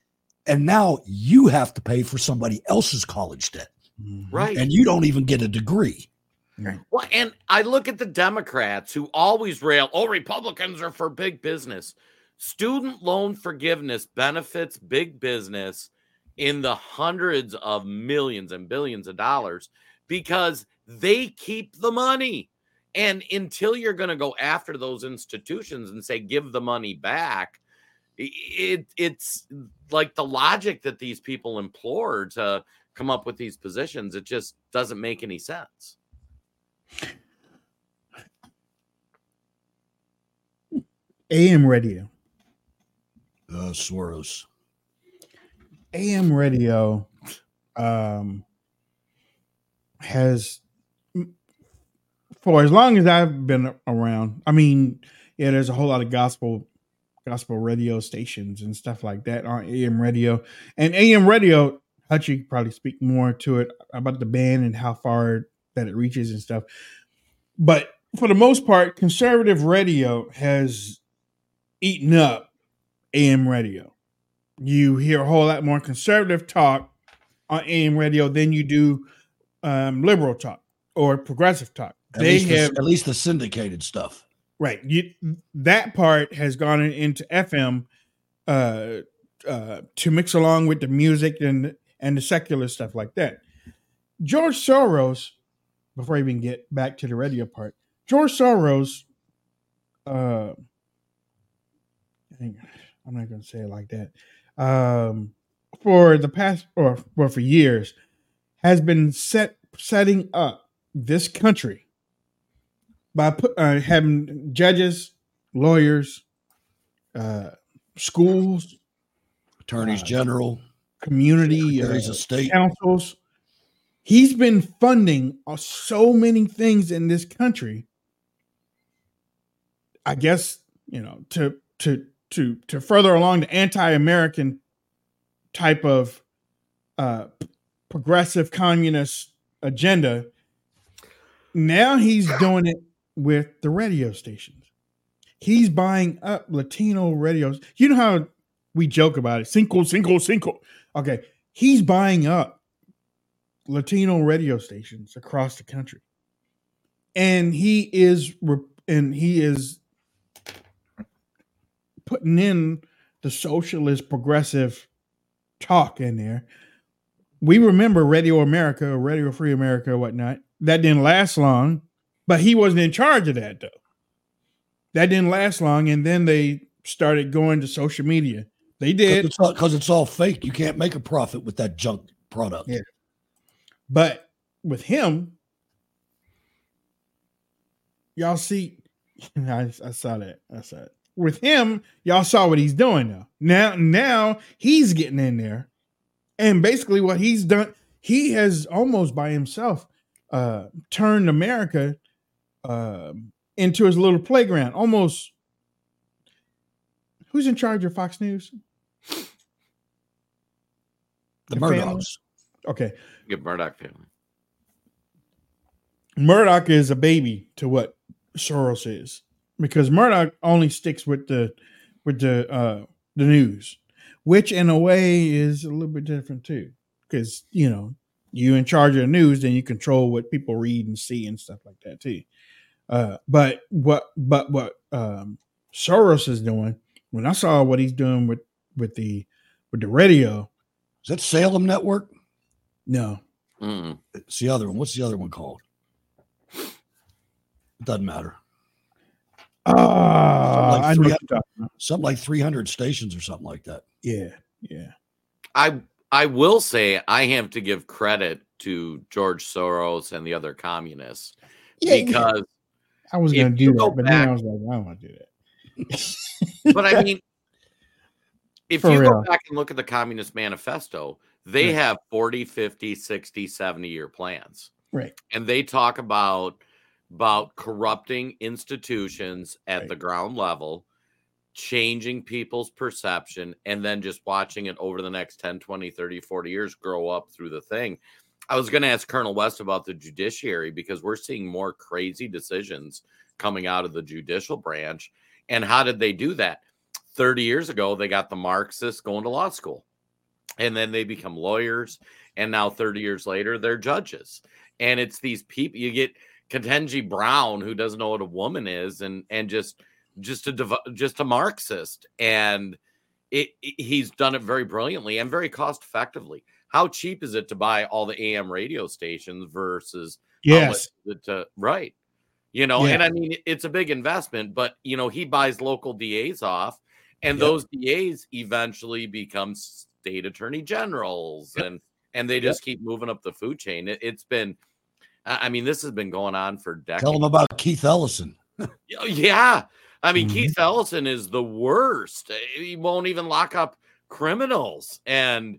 And now you have to pay for somebody else's college debt. Right. And you don't even get a degree. Well, and I look at the Democrats who always rail, oh, Republicans are for big business. Student loan forgiveness benefits big business in the hundreds of millions and billions of dollars because they keep the money. And until you're going to go after those institutions and say, give the money back, it it's like the logic that these people implore to come up with these positions. It just doesn't make any sense. A M radio. Uh, Soros. A M radio um, has, for as long as I've been around, I mean, yeah, there's a whole lot of gospel gospel radio stations and stuff like that on A M radio. And A M radio, Hutchie could probably speak more to it about the band and how far that it reaches and stuff. But for the most part, conservative radio has eaten up A M radio. You hear a whole lot more conservative talk on A M radio than you do um, liberal talk or progressive talk. At they least have the, at least the syndicated stuff. Right. You, that part has gone into F M uh, uh, to mix along with the music and and the secular stuff like that. George Soros, before I even get back to the radio part, George Soros, uh, I'm not going to say it like that, um, for the past, or well, for years, has been set setting up this country by put, uh, having judges, lawyers, uh, schools, attorneys uh, general, community uh, of state councils. He's been funding uh, so many things in this country. I guess, you know, to to to to further along the anti-American type of uh, progressive communist agenda. Now he's doing it with the radio stations. He's buying up Latino radios. You know how we joke about it, cinco, cinco, cinco. Okay, he's buying up Latino radio stations across the country, and he is and he is putting in the socialist progressive talk in there. We remember Radio America, Radio Free America, or whatnot. That didn't last long, but he wasn't in charge of that, though. That didn't last long, and then they started going to social media. They did. Because it's, all, it's all fake. You can't make a profit with that junk product. Yeah. But with him, y'all see, I, I saw that. I saw it. With him, y'all saw what he's doing now. Now, now he's getting in there. And basically what he's done, he has almost by himself uh, turned America uh, into his little playground. Almost. Who's in charge of Fox News? The, the Murdochs. Okay. Get Murdoch family. Murdoch is a baby to what Soros is, because Murdoch only sticks with the with the uh, the news, which in a way is a little bit different too, because you know you're in charge of the news, then you control what people read and see and stuff like that too. Uh, but what but what um, Soros is doing, when I saw what he's doing with with the with the radio, is that Salem Network? No, mm. It's the other one. What's the other one called? It doesn't matter. Uh, something, like something like three hundred stations or something like that. Yeah, yeah. I I will say I have to give credit to George Soros and the other communists, yeah, because yeah. I was going to do that, but back, then I was like, I don't want to do that. But I mean, if For you real. go back and look at the Communist Manifesto, they right. have forty, fifty, sixty, seventy year plans. Right. And they talk about about corrupting institutions at right. the ground level, changing people's perception, and then just watching it over the next ten, twenty, thirty, forty years grow up through the thing. I was going to ask Colonel West about the judiciary, because we're seeing more crazy decisions coming out of the judicial branch. And how did they do that? thirty years ago, they got the Marxists going to law school, and then they become lawyers. And now thirty years later, they're judges. And it's these people, you get Ketanji Brown, who doesn't know what a woman is, and and just just a just a Marxist, and it, it he's done it very brilliantly and very cost effectively. How cheap is it to buy all the A M radio stations versus yes, to, right? You know, yeah. and I mean it's a big investment, but you know he buys local D As off, and yep. those D As eventually become state attorney generals, yep. and and they just yep. keep moving up the food chain. It, it's been. I mean, this has been going on for decades. Tell them about Keith Ellison. Yeah. I mean, Mm-hmm. Keith Ellison is the worst. He won't even lock up criminals. And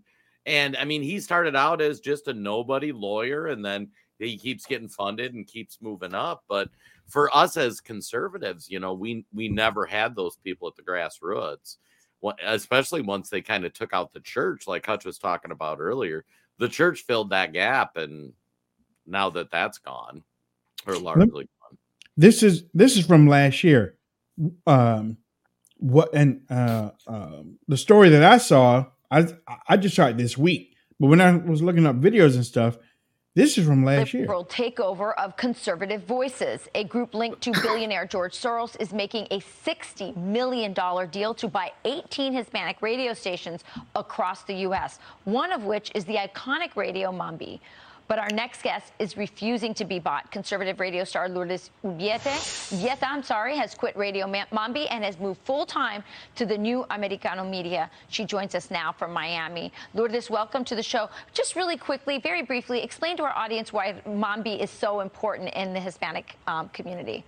And I mean, he started out as just a nobody lawyer, and then he keeps getting funded and keeps moving up. But for us as conservatives, you know, we we never had those people at the grassroots, especially once they kind of took out the church, like Hutch was talking about earlier. The church filled that gap, and now that that's gone, or largely gone. This is this is from last year. Um, what and uh, uh, the story that I saw, I I just saw it this week. But when I was looking up videos and stuff, this is from last year. Liberal takeover of conservative voices. A group linked to billionaire George Soros is making a sixty million dollars deal to buy eighteen Hispanic radio stations across the U S, one of which is the iconic radio Mambi. But our next guest is refusing to be bought. Conservative radio star Lourdes Urbieta, Urbieta, I'm sorry, has quit Radio Mambi and has moved full-time to the new Americano Media. She joins us now from Miami. Lourdes, welcome to the show. Just really quickly, very briefly, explain to our audience why Mambi is so important in the Hispanic um, community.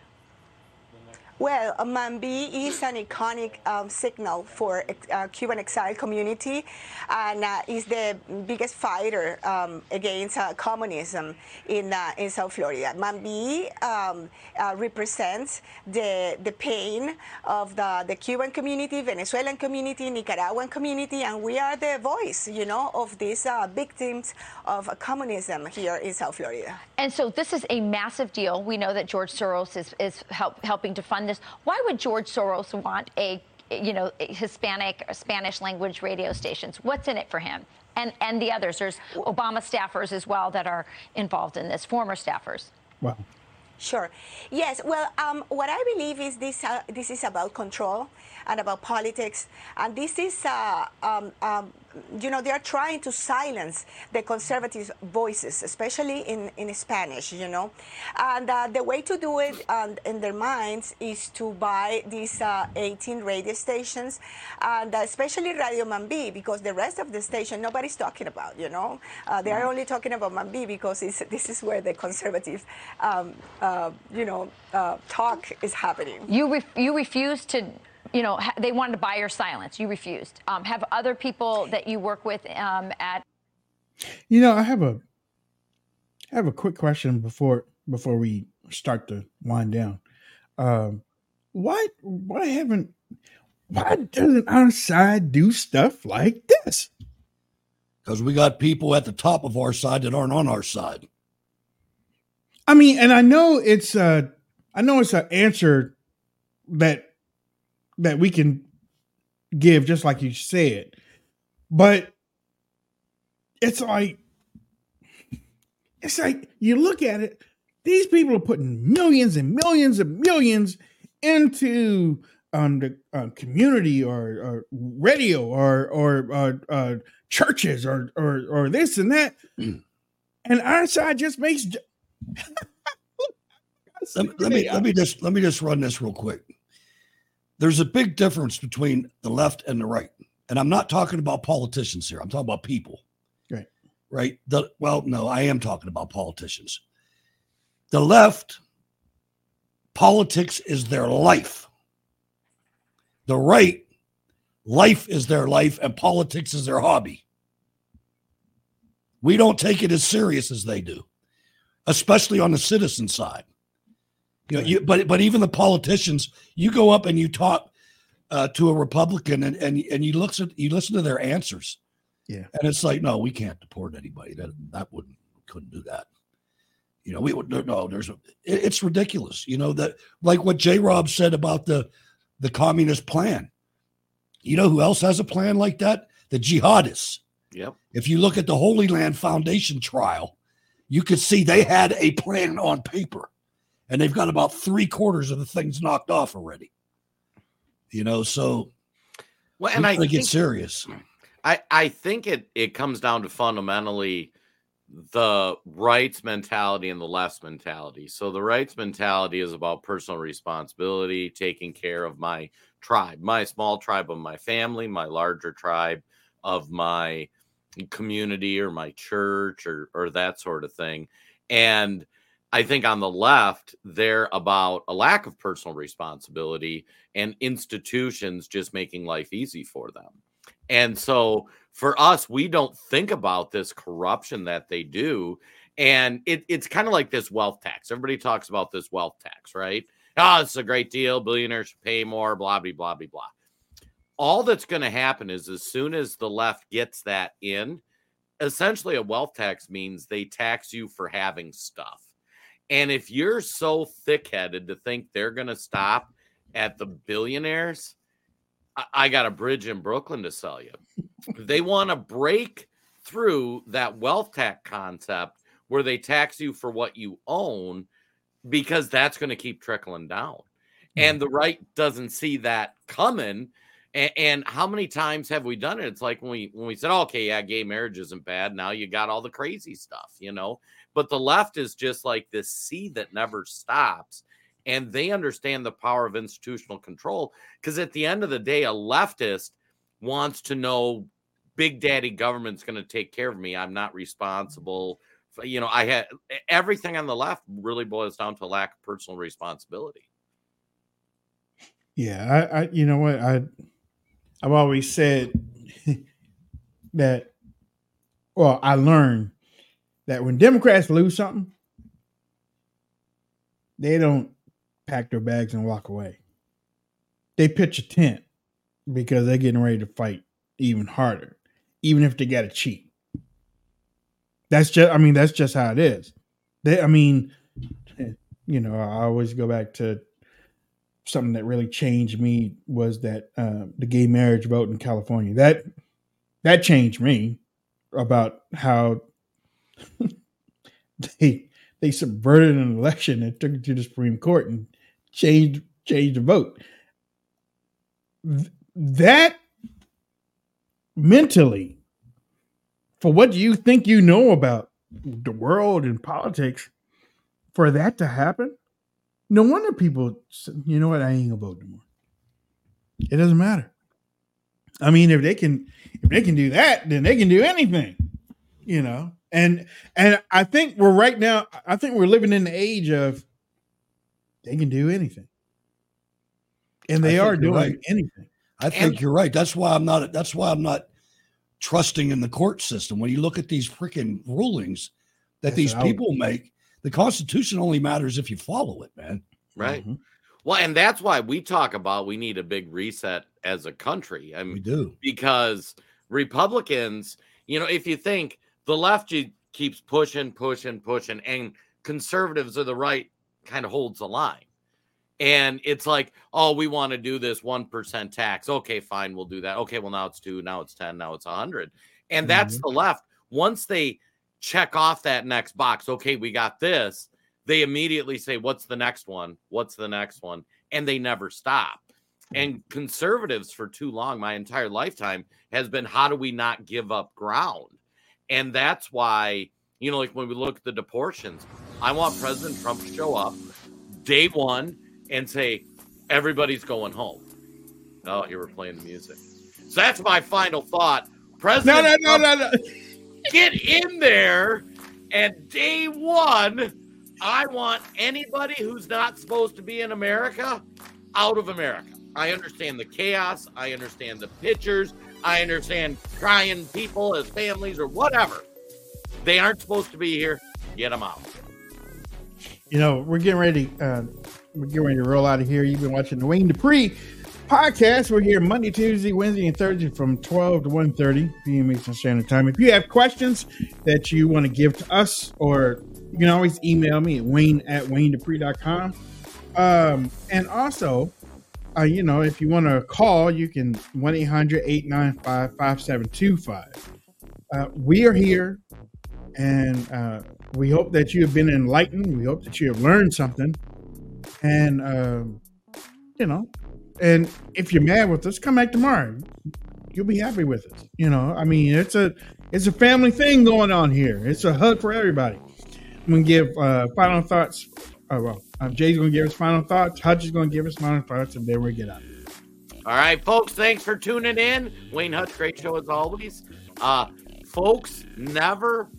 Well, uh, Mambi is an iconic um, signal for uh, Cuban exile community, and uh, is the biggest fighter um, against uh, communism in uh, in South Florida. Mambi um, uh, represents the the pain of the the Cuban community, Venezuelan community, Nicaraguan community, and we are the voice, you know, of these uh, victims of uh, communism here in South Florida. And so this is a massive deal. We know that George Soros is is help, helping to fund this. Why would George Soros want a, you know, Hispanic or Spanish language radio stations? What's in it for him? And and the others, there's Obama staffers as well that are involved in this, former staffers. Wow. Sure. Yes. Well, um, what I believe is this. Uh, this is about control and about politics, and this is, uh, um, um, you know, they are trying to silence the conservative voices, especially in in Spanish. You know, and uh, the way to do it um, in their minds is to buy these uh, eighteen radio stations, and uh, especially Radio Mambi, because the rest of the station nobody's talking about. You know, uh, they are only talking about Mambi because it's, this is where the conservative. Um, Uh, you know, uh, talk is happening. You ref you refuse to, you know, ha they wanted to buy your silence. You refused. Um, have other people that you work with um, at? You know, I have a, I have a quick question before before we start to wind down. Um, why why haven't why doesn't our side do stuff like this? Because we got people at the top of our side that aren't on our side. I mean, and I know it's uh I know it's an answer that that we can give, just like you said, but it's like it's like you look at it, these people are putting millions and millions and millions into um the uh, community or, or radio or or uh, uh, churches or or or this and that, mm. and our side just makes. let, let me let me just let me just run this real quick. There's a big difference between the left and the right, and I'm not talking about politicians here. I'm talking about people. Right. Right. The, well, no, I am talking about politicians. The left, politics is their life. The right, life is their life, and politics is their hobby. We don't take it as serious as they do, especially on the citizen side. You know, you, but but even the politicians, you go up and you talk uh, to a Republican, and and and you look at you listen to their answers, yeah, and it's like, no, we can't deport anybody. That that wouldn't couldn't do that. You know, we would no. There's a, it, it's ridiculous. You know that, like what J. Rob said about the the communist plan. You know who else has a plan like that? The jihadists. Yep. If you look at the Holy Land Foundation trial, you could see they had a plan on paper, and they've got about three quarters of the things knocked off already. You know, so well, and I think get serious. I, I think it, it comes down to fundamentally the rights mentality and the left's mentality. So the rights mentality is about personal responsibility, taking care of my tribe, my small tribe of my family, my larger tribe of my community or my church or or that sort of thing. And I think on the left, they're about a lack of personal responsibility and institutions just making life easy for them. And so for us, we don't think about this corruption that they do. And it, it's kind of like this wealth tax. Everybody talks about this wealth tax, right? Oh, it's a great deal. Billionaires should pay more, blah, blah, blah, blah, blah. All that's going to happen is as soon as the left gets that in, essentially a wealth tax means they tax you for having stuff. And if you're so thick-headed to think they're going to stop at the billionaires, I, I got a bridge in Brooklyn to sell you. They want to break through that wealth tax concept where they tax you for what you own, because that's going to keep trickling down. Mm-hmm. And the right doesn't see that coming. And, and how many times have we done it? It's like when we when we said, okay, yeah, gay marriage isn't bad. Now you got all the crazy stuff, you know. But the left is just like this sea that never stops. And they understand the power of institutional control, because at the end of the day, a leftist wants to know big daddy government's going to take care of me. I'm not responsible. For, you know, I had everything on the left really boils down to a lack of personal responsibility. Yeah, I, I you know what, I I've always said that. Well, I learned that when Democrats lose something, they don't pack their bags and walk away. They pitch a tent because they're getting ready to fight even harder, even if they got to cheat. That's just, I mean, that's just how it is. They, I mean, you know, I always go back to something that really changed me was that uh, the gay marriage vote in California. That that changed me about how they they subverted an election and took it to the Supreme Court and changed changed the vote. Th- that mentally, for what you think you know about the world and politics, for that to happen, no wonder people say, you know what, I ain't gonna vote anymore. It doesn't matter. I mean, if they can, if they can do that, then they can do anything, you know. And and I think we're right now. I think we're living in the age of they can do anything, and they are doing right. anything. I think and, you're right. That's why I'm not. That's why I'm not trusting in the court system. When you look at these freaking rulings that these people make, the Constitution only matters if you follow it, man. Right. Mm-hmm. Well, and that's why we talk about we need a big reset as a country. I mean, we do, because Republicans, you know, if you think the left keeps pushing, pushing, pushing, and conservatives are the right kind of holds the line. And it's like, oh, we want to do this one percent tax. Okay, fine, we'll do that. Okay, well, now it's two, now it's ten, now it's one hundred. And that's mm-hmm. the left. Once they check off that next box, okay, we got this, they immediately say, what's the next one? What's the next one? And they never stop. And conservatives for too long, my entire lifetime, has been, how do we not give up ground? And that's why, you know, like when we look at the deportations, I want President Trump to show up day one and say, everybody's going home. Oh, here we're playing the music. So that's my final thought. President no, no, Trump, no, no, no. Get in there, and day one, I want anybody who's not supposed to be in America out of America. I understand the chaos. I understand the pictures. I understand crying people as families or whatever. They aren't supposed to be here. Get them out. You know, we're getting ready. Uh, we're getting ready to roll out of here. You've been watching the Wayne Dupree podcast. We're here Monday, Tuesday, Wednesday, and Thursday from twelve to one thirty p.m. Eastern Standard Time. If you have questions that you want to give to us, or you can always email me at wayne at wayne dupree dot com. Um, and also, uh, you know, if you want to call, you can one eight hundred eight nine five five seven two five. Uh, we are here, and uh, we hope that you have been enlightened. We hope that you have learned something. And, um, you know, and if you're mad with us, come back tomorrow. You'll be happy with us. You know, I mean, it's a it's a family thing going on here. It's a hug for everybody. I'm going to give uh, final thoughts. Oh, well, uh, Jay's going to give us final thoughts. Hutch is going to give us final thoughts, and then we get out. All right, folks, thanks for tuning in. Wayne Hutch, great show as always. Uh, folks, never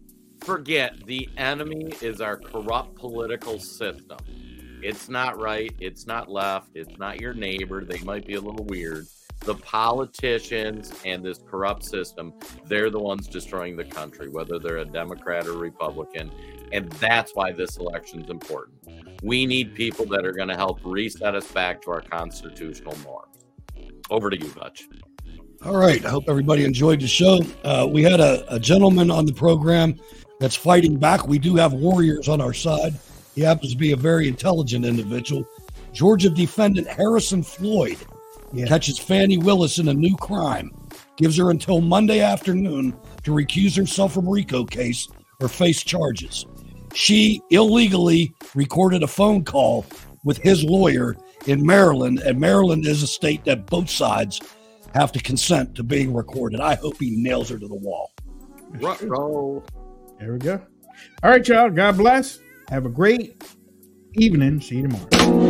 forget the enemy is our corrupt political system. It's not right. It's not left. It's not your neighbor. They might be a little weird. The politicians and this corrupt system, they're the ones destroying the country, whether they're a Democrat or Republican. And that's why this election is important. We need people that are going to help reset us back to our constitutional norms. Over to you, Hutch. All right. I hope everybody enjoyed the show. Uh, we had a, a gentleman on the program that's fighting back. We do have warriors on our side. He happens to be a very intelligent individual. Georgia defendant Harrison Floyd yeah. catches Fannie Willis in a new crime, gives her until Monday afternoon to recuse herself from RICO case or face charges. She illegally recorded a phone call with his lawyer in Maryland, and Maryland is a state that both sides have to consent to being recorded. I hope he nails her to the wall. Roll. There we go. All right, y'all. God bless. Have a great evening. See you tomorrow.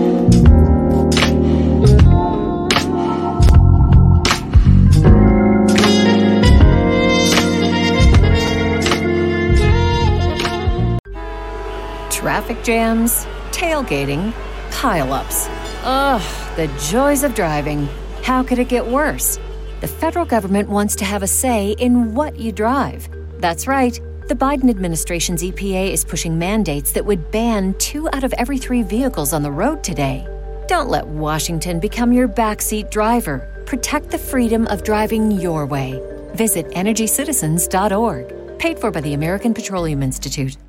Traffic jams, tailgating, pileups. Ugh, the joys of driving. How could it get worse? The federal government wants to have a say in what you drive. That's right. The Biden administration's E P A is pushing mandates that would ban two out of every three vehicles on the road today. Don't let Washington become your backseat driver. Protect the freedom of driving your way. Visit energy citizens dot org. Paid for by the American Petroleum Institute.